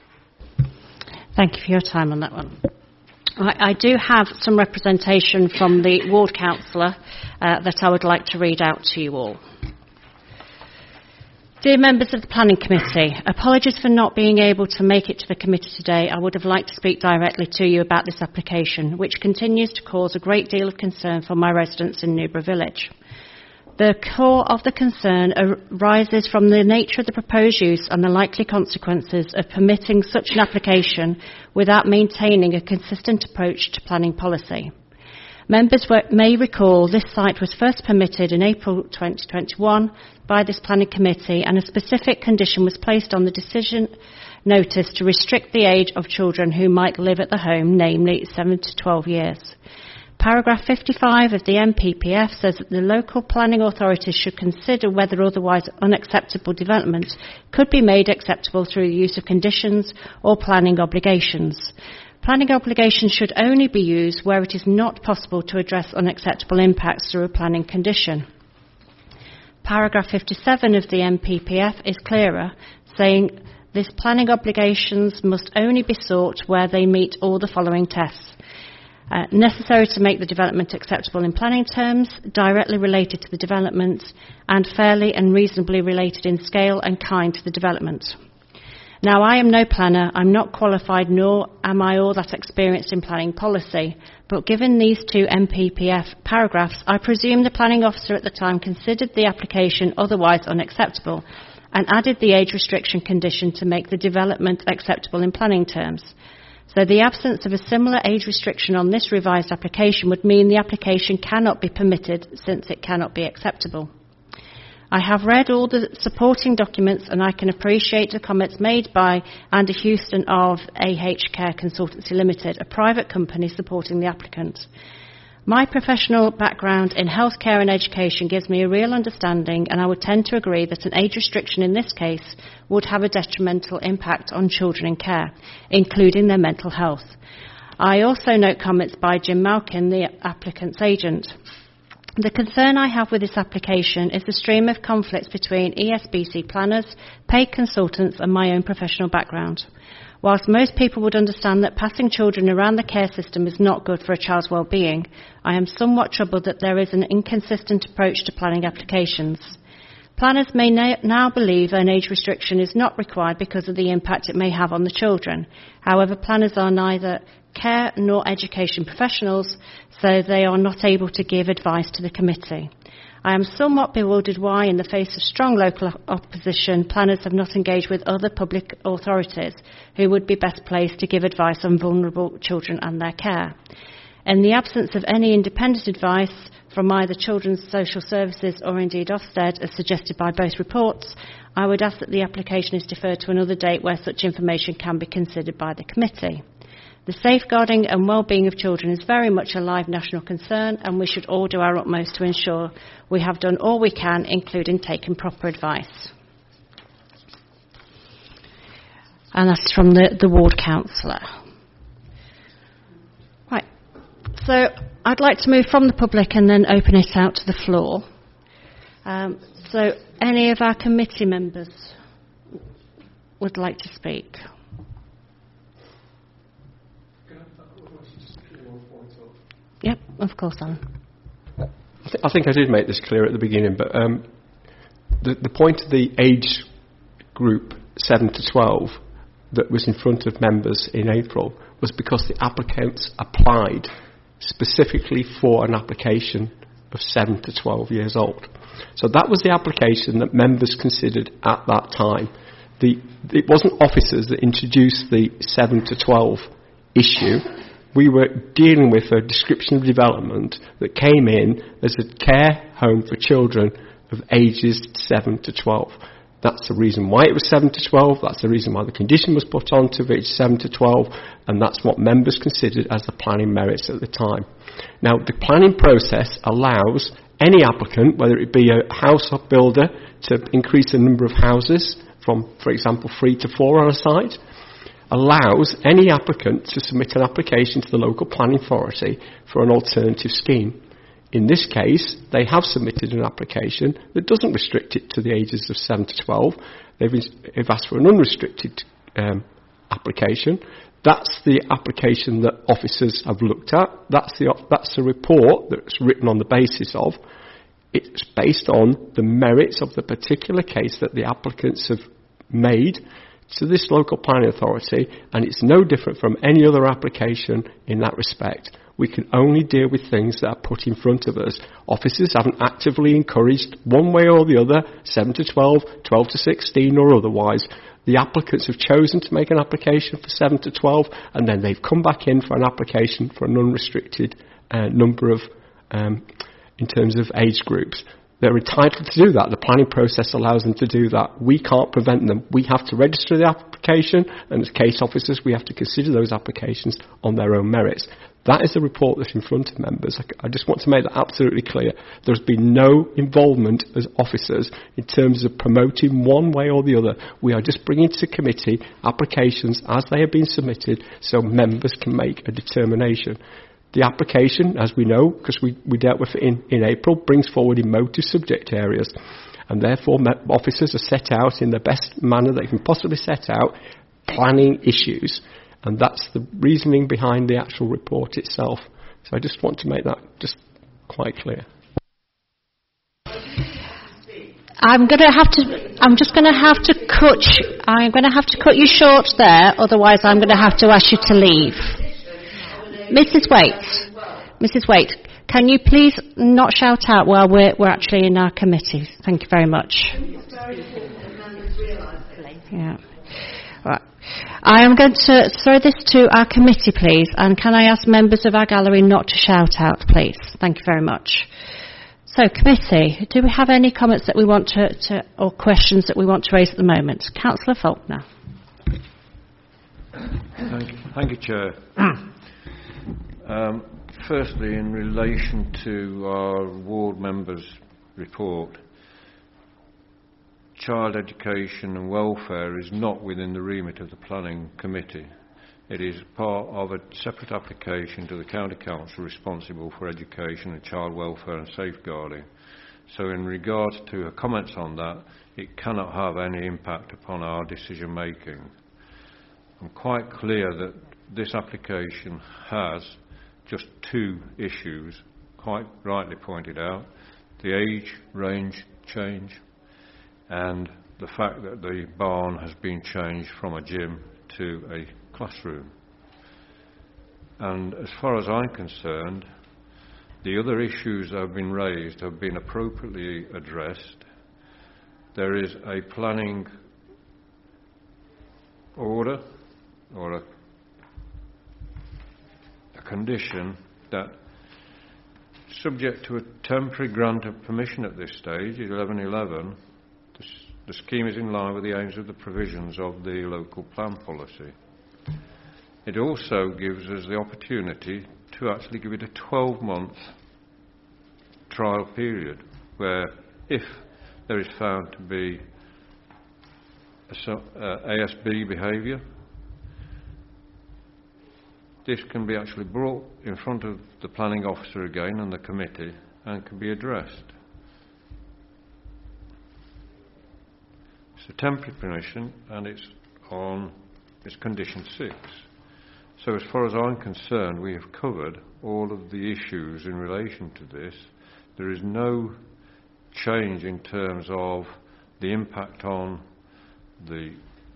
[SPEAKER 1] Thank you for your time on that one. I, I do have some representation from the ward councillor uh, that I would like to read out to you all. Dear members of the Planning Committee, apologies for not being able to make it to the committee today. I would have liked to speak directly to you about this application, which continues to cause a great deal of concern for my residents in Newborough Village. The core of the concern arises from the nature of the proposed use and the likely consequences of permitting such an application without maintaining a consistent approach to planning policy. Members may recall this site was first permitted in April twenty twenty-one by this planning committee, and a specific condition was placed on the decision notice to restrict the age of children who might live at the home, namely seven to twelve years. Paragraph fifty-five of the M P P F says that the local planning authorities should consider whether otherwise unacceptable development could be made acceptable through the use of conditions or planning obligations. Planning obligations should only be used where it is not possible to address unacceptable impacts through a planning condition. Paragraph fifty-seven of the M P P F is clearer, saying this planning obligations must only be sought where they meet all the following tests. Uh, necessary to make the development acceptable in planning terms, directly related to the development, and fairly and reasonably related in scale and kind to the development. Now, I am no planner, I'm not qualified, nor am I all that experienced in planning policy, but given these two M P P F paragraphs, I presume the planning officer at the time considered the application otherwise unacceptable and added the age restriction condition to make the development acceptable in planning terms. So the absence of a similar age restriction on this revised application would mean the application cannot be permitted since it cannot be acceptable. I have read all the supporting documents and I can appreciate the comments made by Andy Houston of A H Care Consultancy Limited, a private company supporting the applicant. My professional background in healthcare and education gives me a real understanding, and I would tend to agree that an age restriction in this case would have a detrimental impact on children in care, including their mental health. I also note comments by Jim Malkin, the applicant's agent. The concern I have with this application is the stream of conflicts between E S B C planners, paid consultants and my own professional background. Whilst most people would understand that passing children around the care system is not good for a child's well-being, I am somewhat troubled that there is an inconsistent approach to planning applications. Planners may na- now believe an age restriction is not required because of the impact it may have on the children. However, planners are neither care nor education professionals, so they are not able to give advice to the committee. I am somewhat bewildered why, in the face of strong local opposition, planners have not engaged with other public authorities who would be best placed to give advice on vulnerable children and their care. In the absence of any independent advice from either Children's Social Services or indeed Ofsted, as suggested by both reports, I would ask that the application is deferred to another date where such information can be considered by the committee. The safeguarding and well-being of children is very much a live national concern, and we should all do our utmost to ensure we have done all we can, including taking proper advice. And that's from the, the ward councillor. Right. So I'd like to move from the public and then open it out to the floor. Um, so any of our committee members would like to speak? Yep, of course, Alan.
[SPEAKER 15] I, th- I think I did make this clear at the beginning, but um, the, the point of the age group seven to twelve that was in front of members in April was because the applicants applied specifically for an application of seven to twelve years old. So that was the application that members considered at that time. The, it wasn't officers that introduced the seven to twelve issue. We were dealing with a description of development that came in as a care home for children of ages seven to twelve. That's the reason why it was seven to twelve, that's the reason why the condition was put on to age seven to twelve, and that's what members considered as the planning merits at the time. Now, the planning process allows any applicant, whether it be a house builder, to increase the number of houses from, for example, three to four on a site, allows any applicant to submit an application to the local planning authority for an alternative scheme. In this case, they have submitted an application that doesn't restrict it to the ages of seven to twelve. They've, they've asked for an unrestricted um, application. That's the application that officers have looked at. That's the, that's the report that's written on the basis of. It's based on the merits of the particular case that the applicants have made to this local planning authority, and it's no different from any other application in that respect. We can only deal with things that are put in front of us. Officers haven't actively encouraged one way or the other, seven to twelve, twelve to sixteen or otherwise. The applicants have chosen to make an application for seven to twelve, and then they've come back in for an application for an unrestricted uh, number of, um, in terms of age groups. They're entitled to do that. The planning process allows them to do that. We can't prevent them. We have to register the application, and as case officers, we have to consider those applications on their own merits. That is the report that's in front of members. I just want to make that absolutely clear. There's been no involvement as officers in terms of promoting one way or the other. We are just bringing to committee applications as they have been submitted so members can make a determination. The application, as we know, because we, we dealt with it in, in April, brings forward emotive subject areas. And therefore, me- officers are set out in the best manner they can possibly set out planning issues. And that's the reasoning behind the actual report itself. So I just want to make that just quite clear.
[SPEAKER 1] I'm going to have to. I'm just going to have to cut. I'm going to have to cut you short there. Otherwise, I'm going to have to ask you to leave. Missus Waite, Missus Waite, can you please not shout out while we're we're actually in our committee? Thank you very much. Yeah. Right. I am going to throw this to our committee, please, and can I ask members of our gallery not to shout out, please? Thank you very much. So, committee, do we have any comments that we want to, to or questions that we want to raise at the moment? Councillor Faulkner.
[SPEAKER 3] Thank you, Thank you Chair. um, firstly, in relation to our ward members' report, child education and welfare is not within the remit of the planning committee. It is part of a separate application to the County Council responsible for education and child welfare and safeguarding. So in regards to her comments on that, it cannot have any impact upon our decision making. I'm quite clear that this application has just two issues, quite rightly pointed out: the age range change and the fact that the barn has been changed from a gym to a classroom. And as far as I'm concerned, the other issues that have been raised have been appropriately addressed. There is a planning order or a, a condition that, subject to a temporary grant of permission at this stage, eleven eleven, the, the scheme is in line with the aims of the provisions of the local plan policy. It also gives us the opportunity to actually give it a twelve month trial period, where if there is found to be a, uh, A S B behaviour, this can be actually brought in front of the planning officer again and the committee and can be addressed. It's a temporary permission and it's on it's condition six. So as far as I'm concerned, we have covered all of the issues in relation to this. There is no change in terms of the impact on the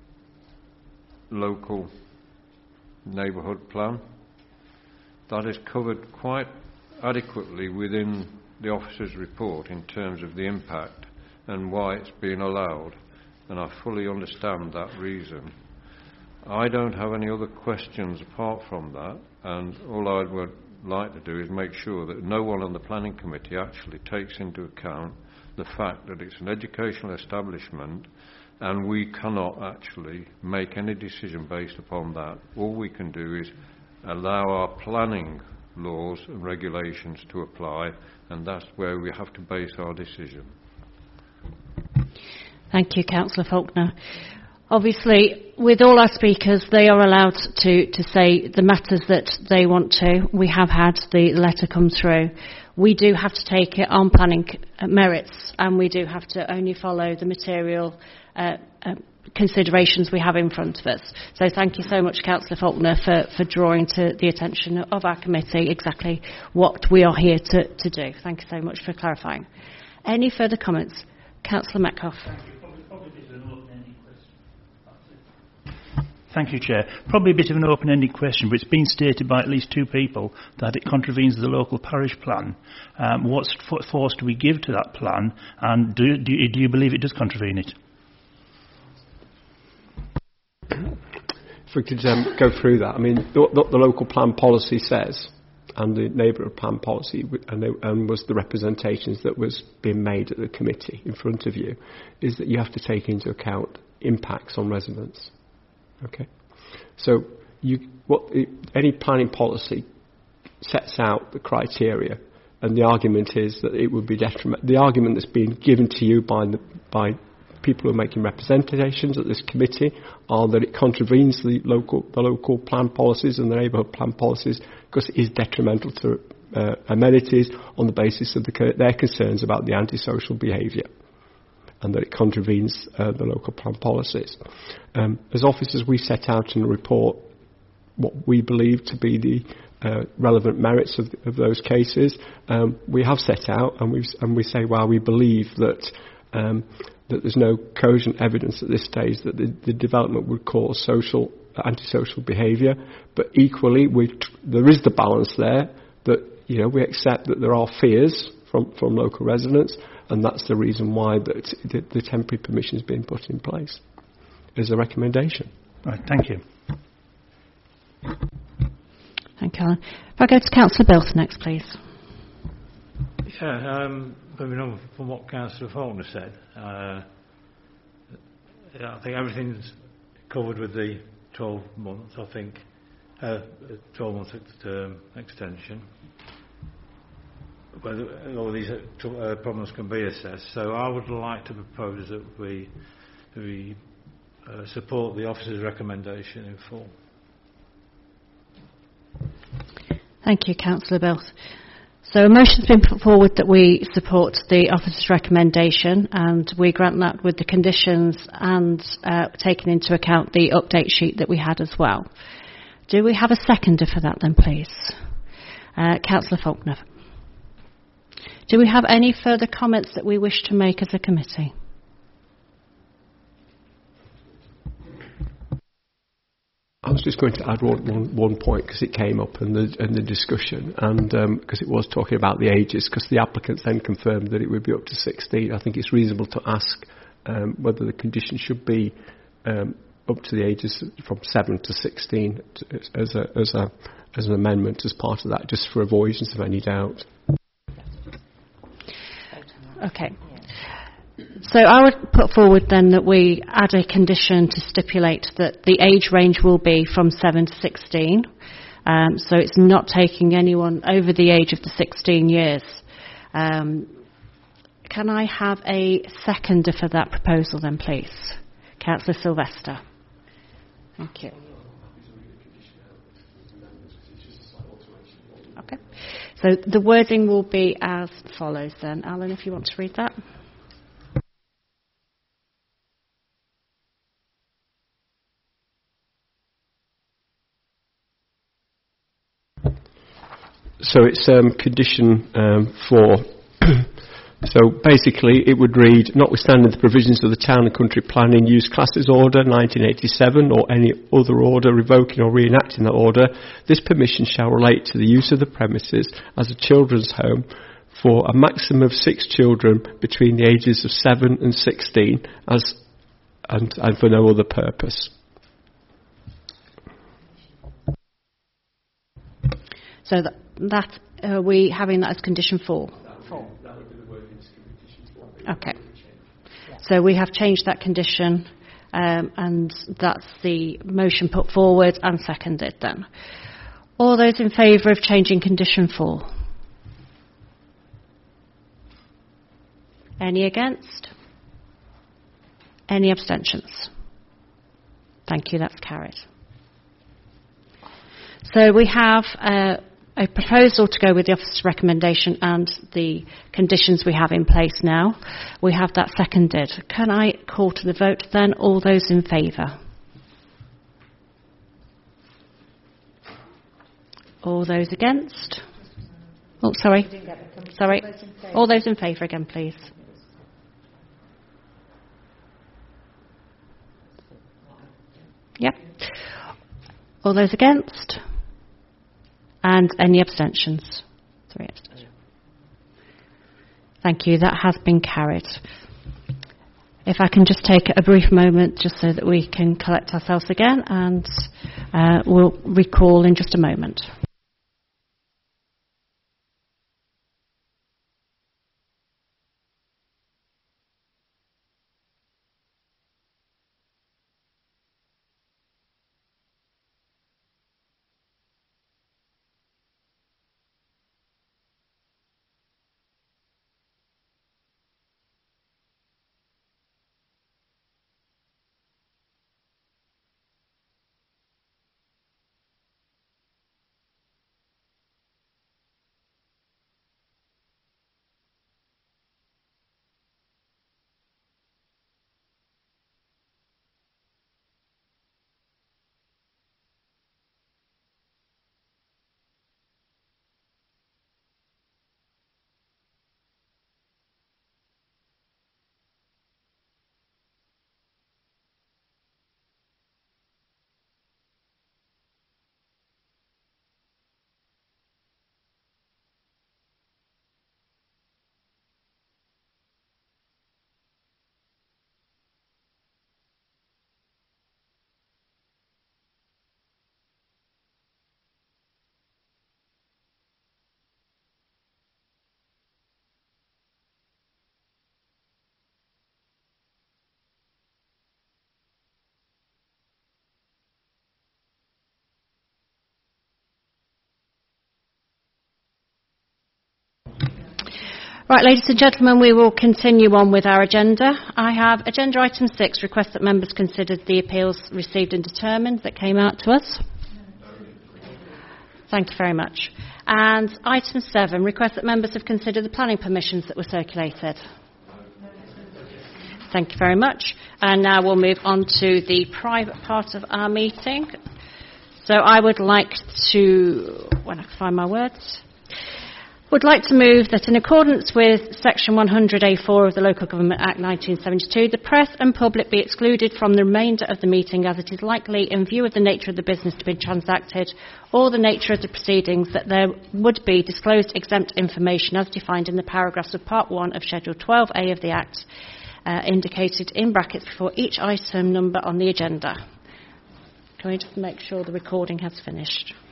[SPEAKER 3] local neighbourhood plan. That is covered quite adequately within the officer's report in terms of the impact and why it's been allowed, and I fully understand that reason. I don't have any other questions apart from that, and all I would like to do is make sure that no one on the planning committee actually takes into account the fact that it's an educational establishment and we cannot actually make any decision based upon that. All we can do is allow our planning laws and regulations to apply, and that's where we have to base our decision.
[SPEAKER 1] Thank you, Councillor Faulkner. Obviously, with all our speakers, they are allowed to, to say the matters that they want to. We have had the letter come through. We do have to take it on planning merits, and we do have to only follow the material uh, uh, considerations we have in front of us. So thank you so much, Councillor Faulkner, for, for drawing to the attention of our committee exactly what we are here to, to do. Thank you so much for clarifying. Any further comments? Councillor Metcalfe.
[SPEAKER 5] Thank you, Chair. Probably a bit of an open-ended question, but it's been stated by at least two people that it contravenes the local parish plan. Um, what force do we give to that plan, and do, do, do you believe it does contravene it?
[SPEAKER 15] If we could um, go through that. I mean, what the, the local plan policy says, and the neighbourhood plan policy, and, they, and was the representations that was being made at the committee in front of you, is that you have to take into account impacts on residents. Okay, so you, what, any planning policy sets out the criteria, and the argument is that it would be detriment. The argument that's been given to you by the, by people who are making representations at this committee are that it contravenes the local the local plan policies and the neighbourhood plan policies because it is detrimental to uh, amenities on the basis of the, their concerns about the antisocial behaviour, and that it contravenes uh, the local plan policies. Um, as officers, we set out in the report what we believe to be the uh, relevant merits of, of those cases. Um, we have set out, and, we've, and we say, well, we believe that um, that there's no cogent evidence at this stage that the, the development would cause social uh, antisocial behaviour, but equally, we t- there is the balance there that, you know, we accept that there are fears from, from local residents, and that's the reason why that the, the temporary permission has been put in place as a recommendation.
[SPEAKER 5] Right, thank you.
[SPEAKER 1] Thank you, Alan. If I go to Councillor Bilton next, please.
[SPEAKER 4] Yeah, um, moving on from what Councillor Faulkner said, uh, yeah, I think everything's covered with the twelve months, I think, uh, twelve month term extension. Whether all these uh, problems can be assessed. So I would like to propose that we, we uh, support the officer's recommendation in full.
[SPEAKER 1] Thank you, Councillor Bills. So a motion's been put forward that we support the officer's recommendation, and we grant that with the conditions and uh, taking into account the update sheet that we had as well. Do we have a seconder for that then, please? Uh, Councillor Faulkner. Do we have any further comments that we wish to make as a committee?
[SPEAKER 15] I was just going to add one, one, one point because it came up in the, in the discussion, and because um, it was talking about the ages, because the applicants then confirmed that it would be up to sixteen. I think it's reasonable to ask um, whether the condition should be um, up to the ages from seven to sixteen to, as, a, as, a, as an amendment as part of that, just for avoidance of any doubt.
[SPEAKER 1] Okay. So I would put forward then that we add a condition to stipulate that the age range will be from seven to sixteen. Um, so it's not taking anyone over the age of the sixteen years. Um, can I have a seconder for that proposal then, please? Councillor Sylvester. Thank you. Okay. So the wording will be as follows then. Alan, if you want to read that.
[SPEAKER 15] So it's um, condition um, four. So basically it would read, notwithstanding the provisions of the Town and Country Planning Use Classes Order nineteen eighty-seven or any other order revoking or reenacting that order, this permission shall relate to the use of the premises as a children's home for a maximum of six children between the ages of seven and sixteen as, and, and for no other purpose.
[SPEAKER 1] So that, that are we having that as condition four? Four. Okay. So we have changed that condition, um, and that's the motion put forward and seconded then. All those in favour of changing condition four? Any against? Any abstentions? Thank you, that's carried. So we have uh, a proposal to go with the officer's recommendation and the conditions we have in place now. We have that seconded. Can I call to the vote then? All those in favour? All those against? Oh, sorry. Sorry. All those in favour again, please. Yep. All those against? And any abstentions? Three abstentions. Thank you. That has been carried. If I can just take a brief moment just so that we can collect ourselves again, and uh, we'll recall in just a moment. Right, ladies and gentlemen, we will continue on with our agenda. I have agenda item six, request that members consider the appeals received and determined that came out to us. Thank you very much. And item seven, request that members have considered the planning permissions that were circulated. Thank you very much. And now we'll move on to the private part of our meeting. So I would like to, when I can find my words, would like to move that in accordance with Section one hundred A four of the Local Government Act nineteen seventy-two, the press and public be excluded from the remainder of the meeting as it is likely, in view of the nature of the business to be transacted or the nature of the proceedings, that there would be disclosed exempt information as defined in the paragraphs of Part one of Schedule twelve A of the Act, uh, indicated in brackets before each item number on the agenda. Can we just make sure the recording has finished?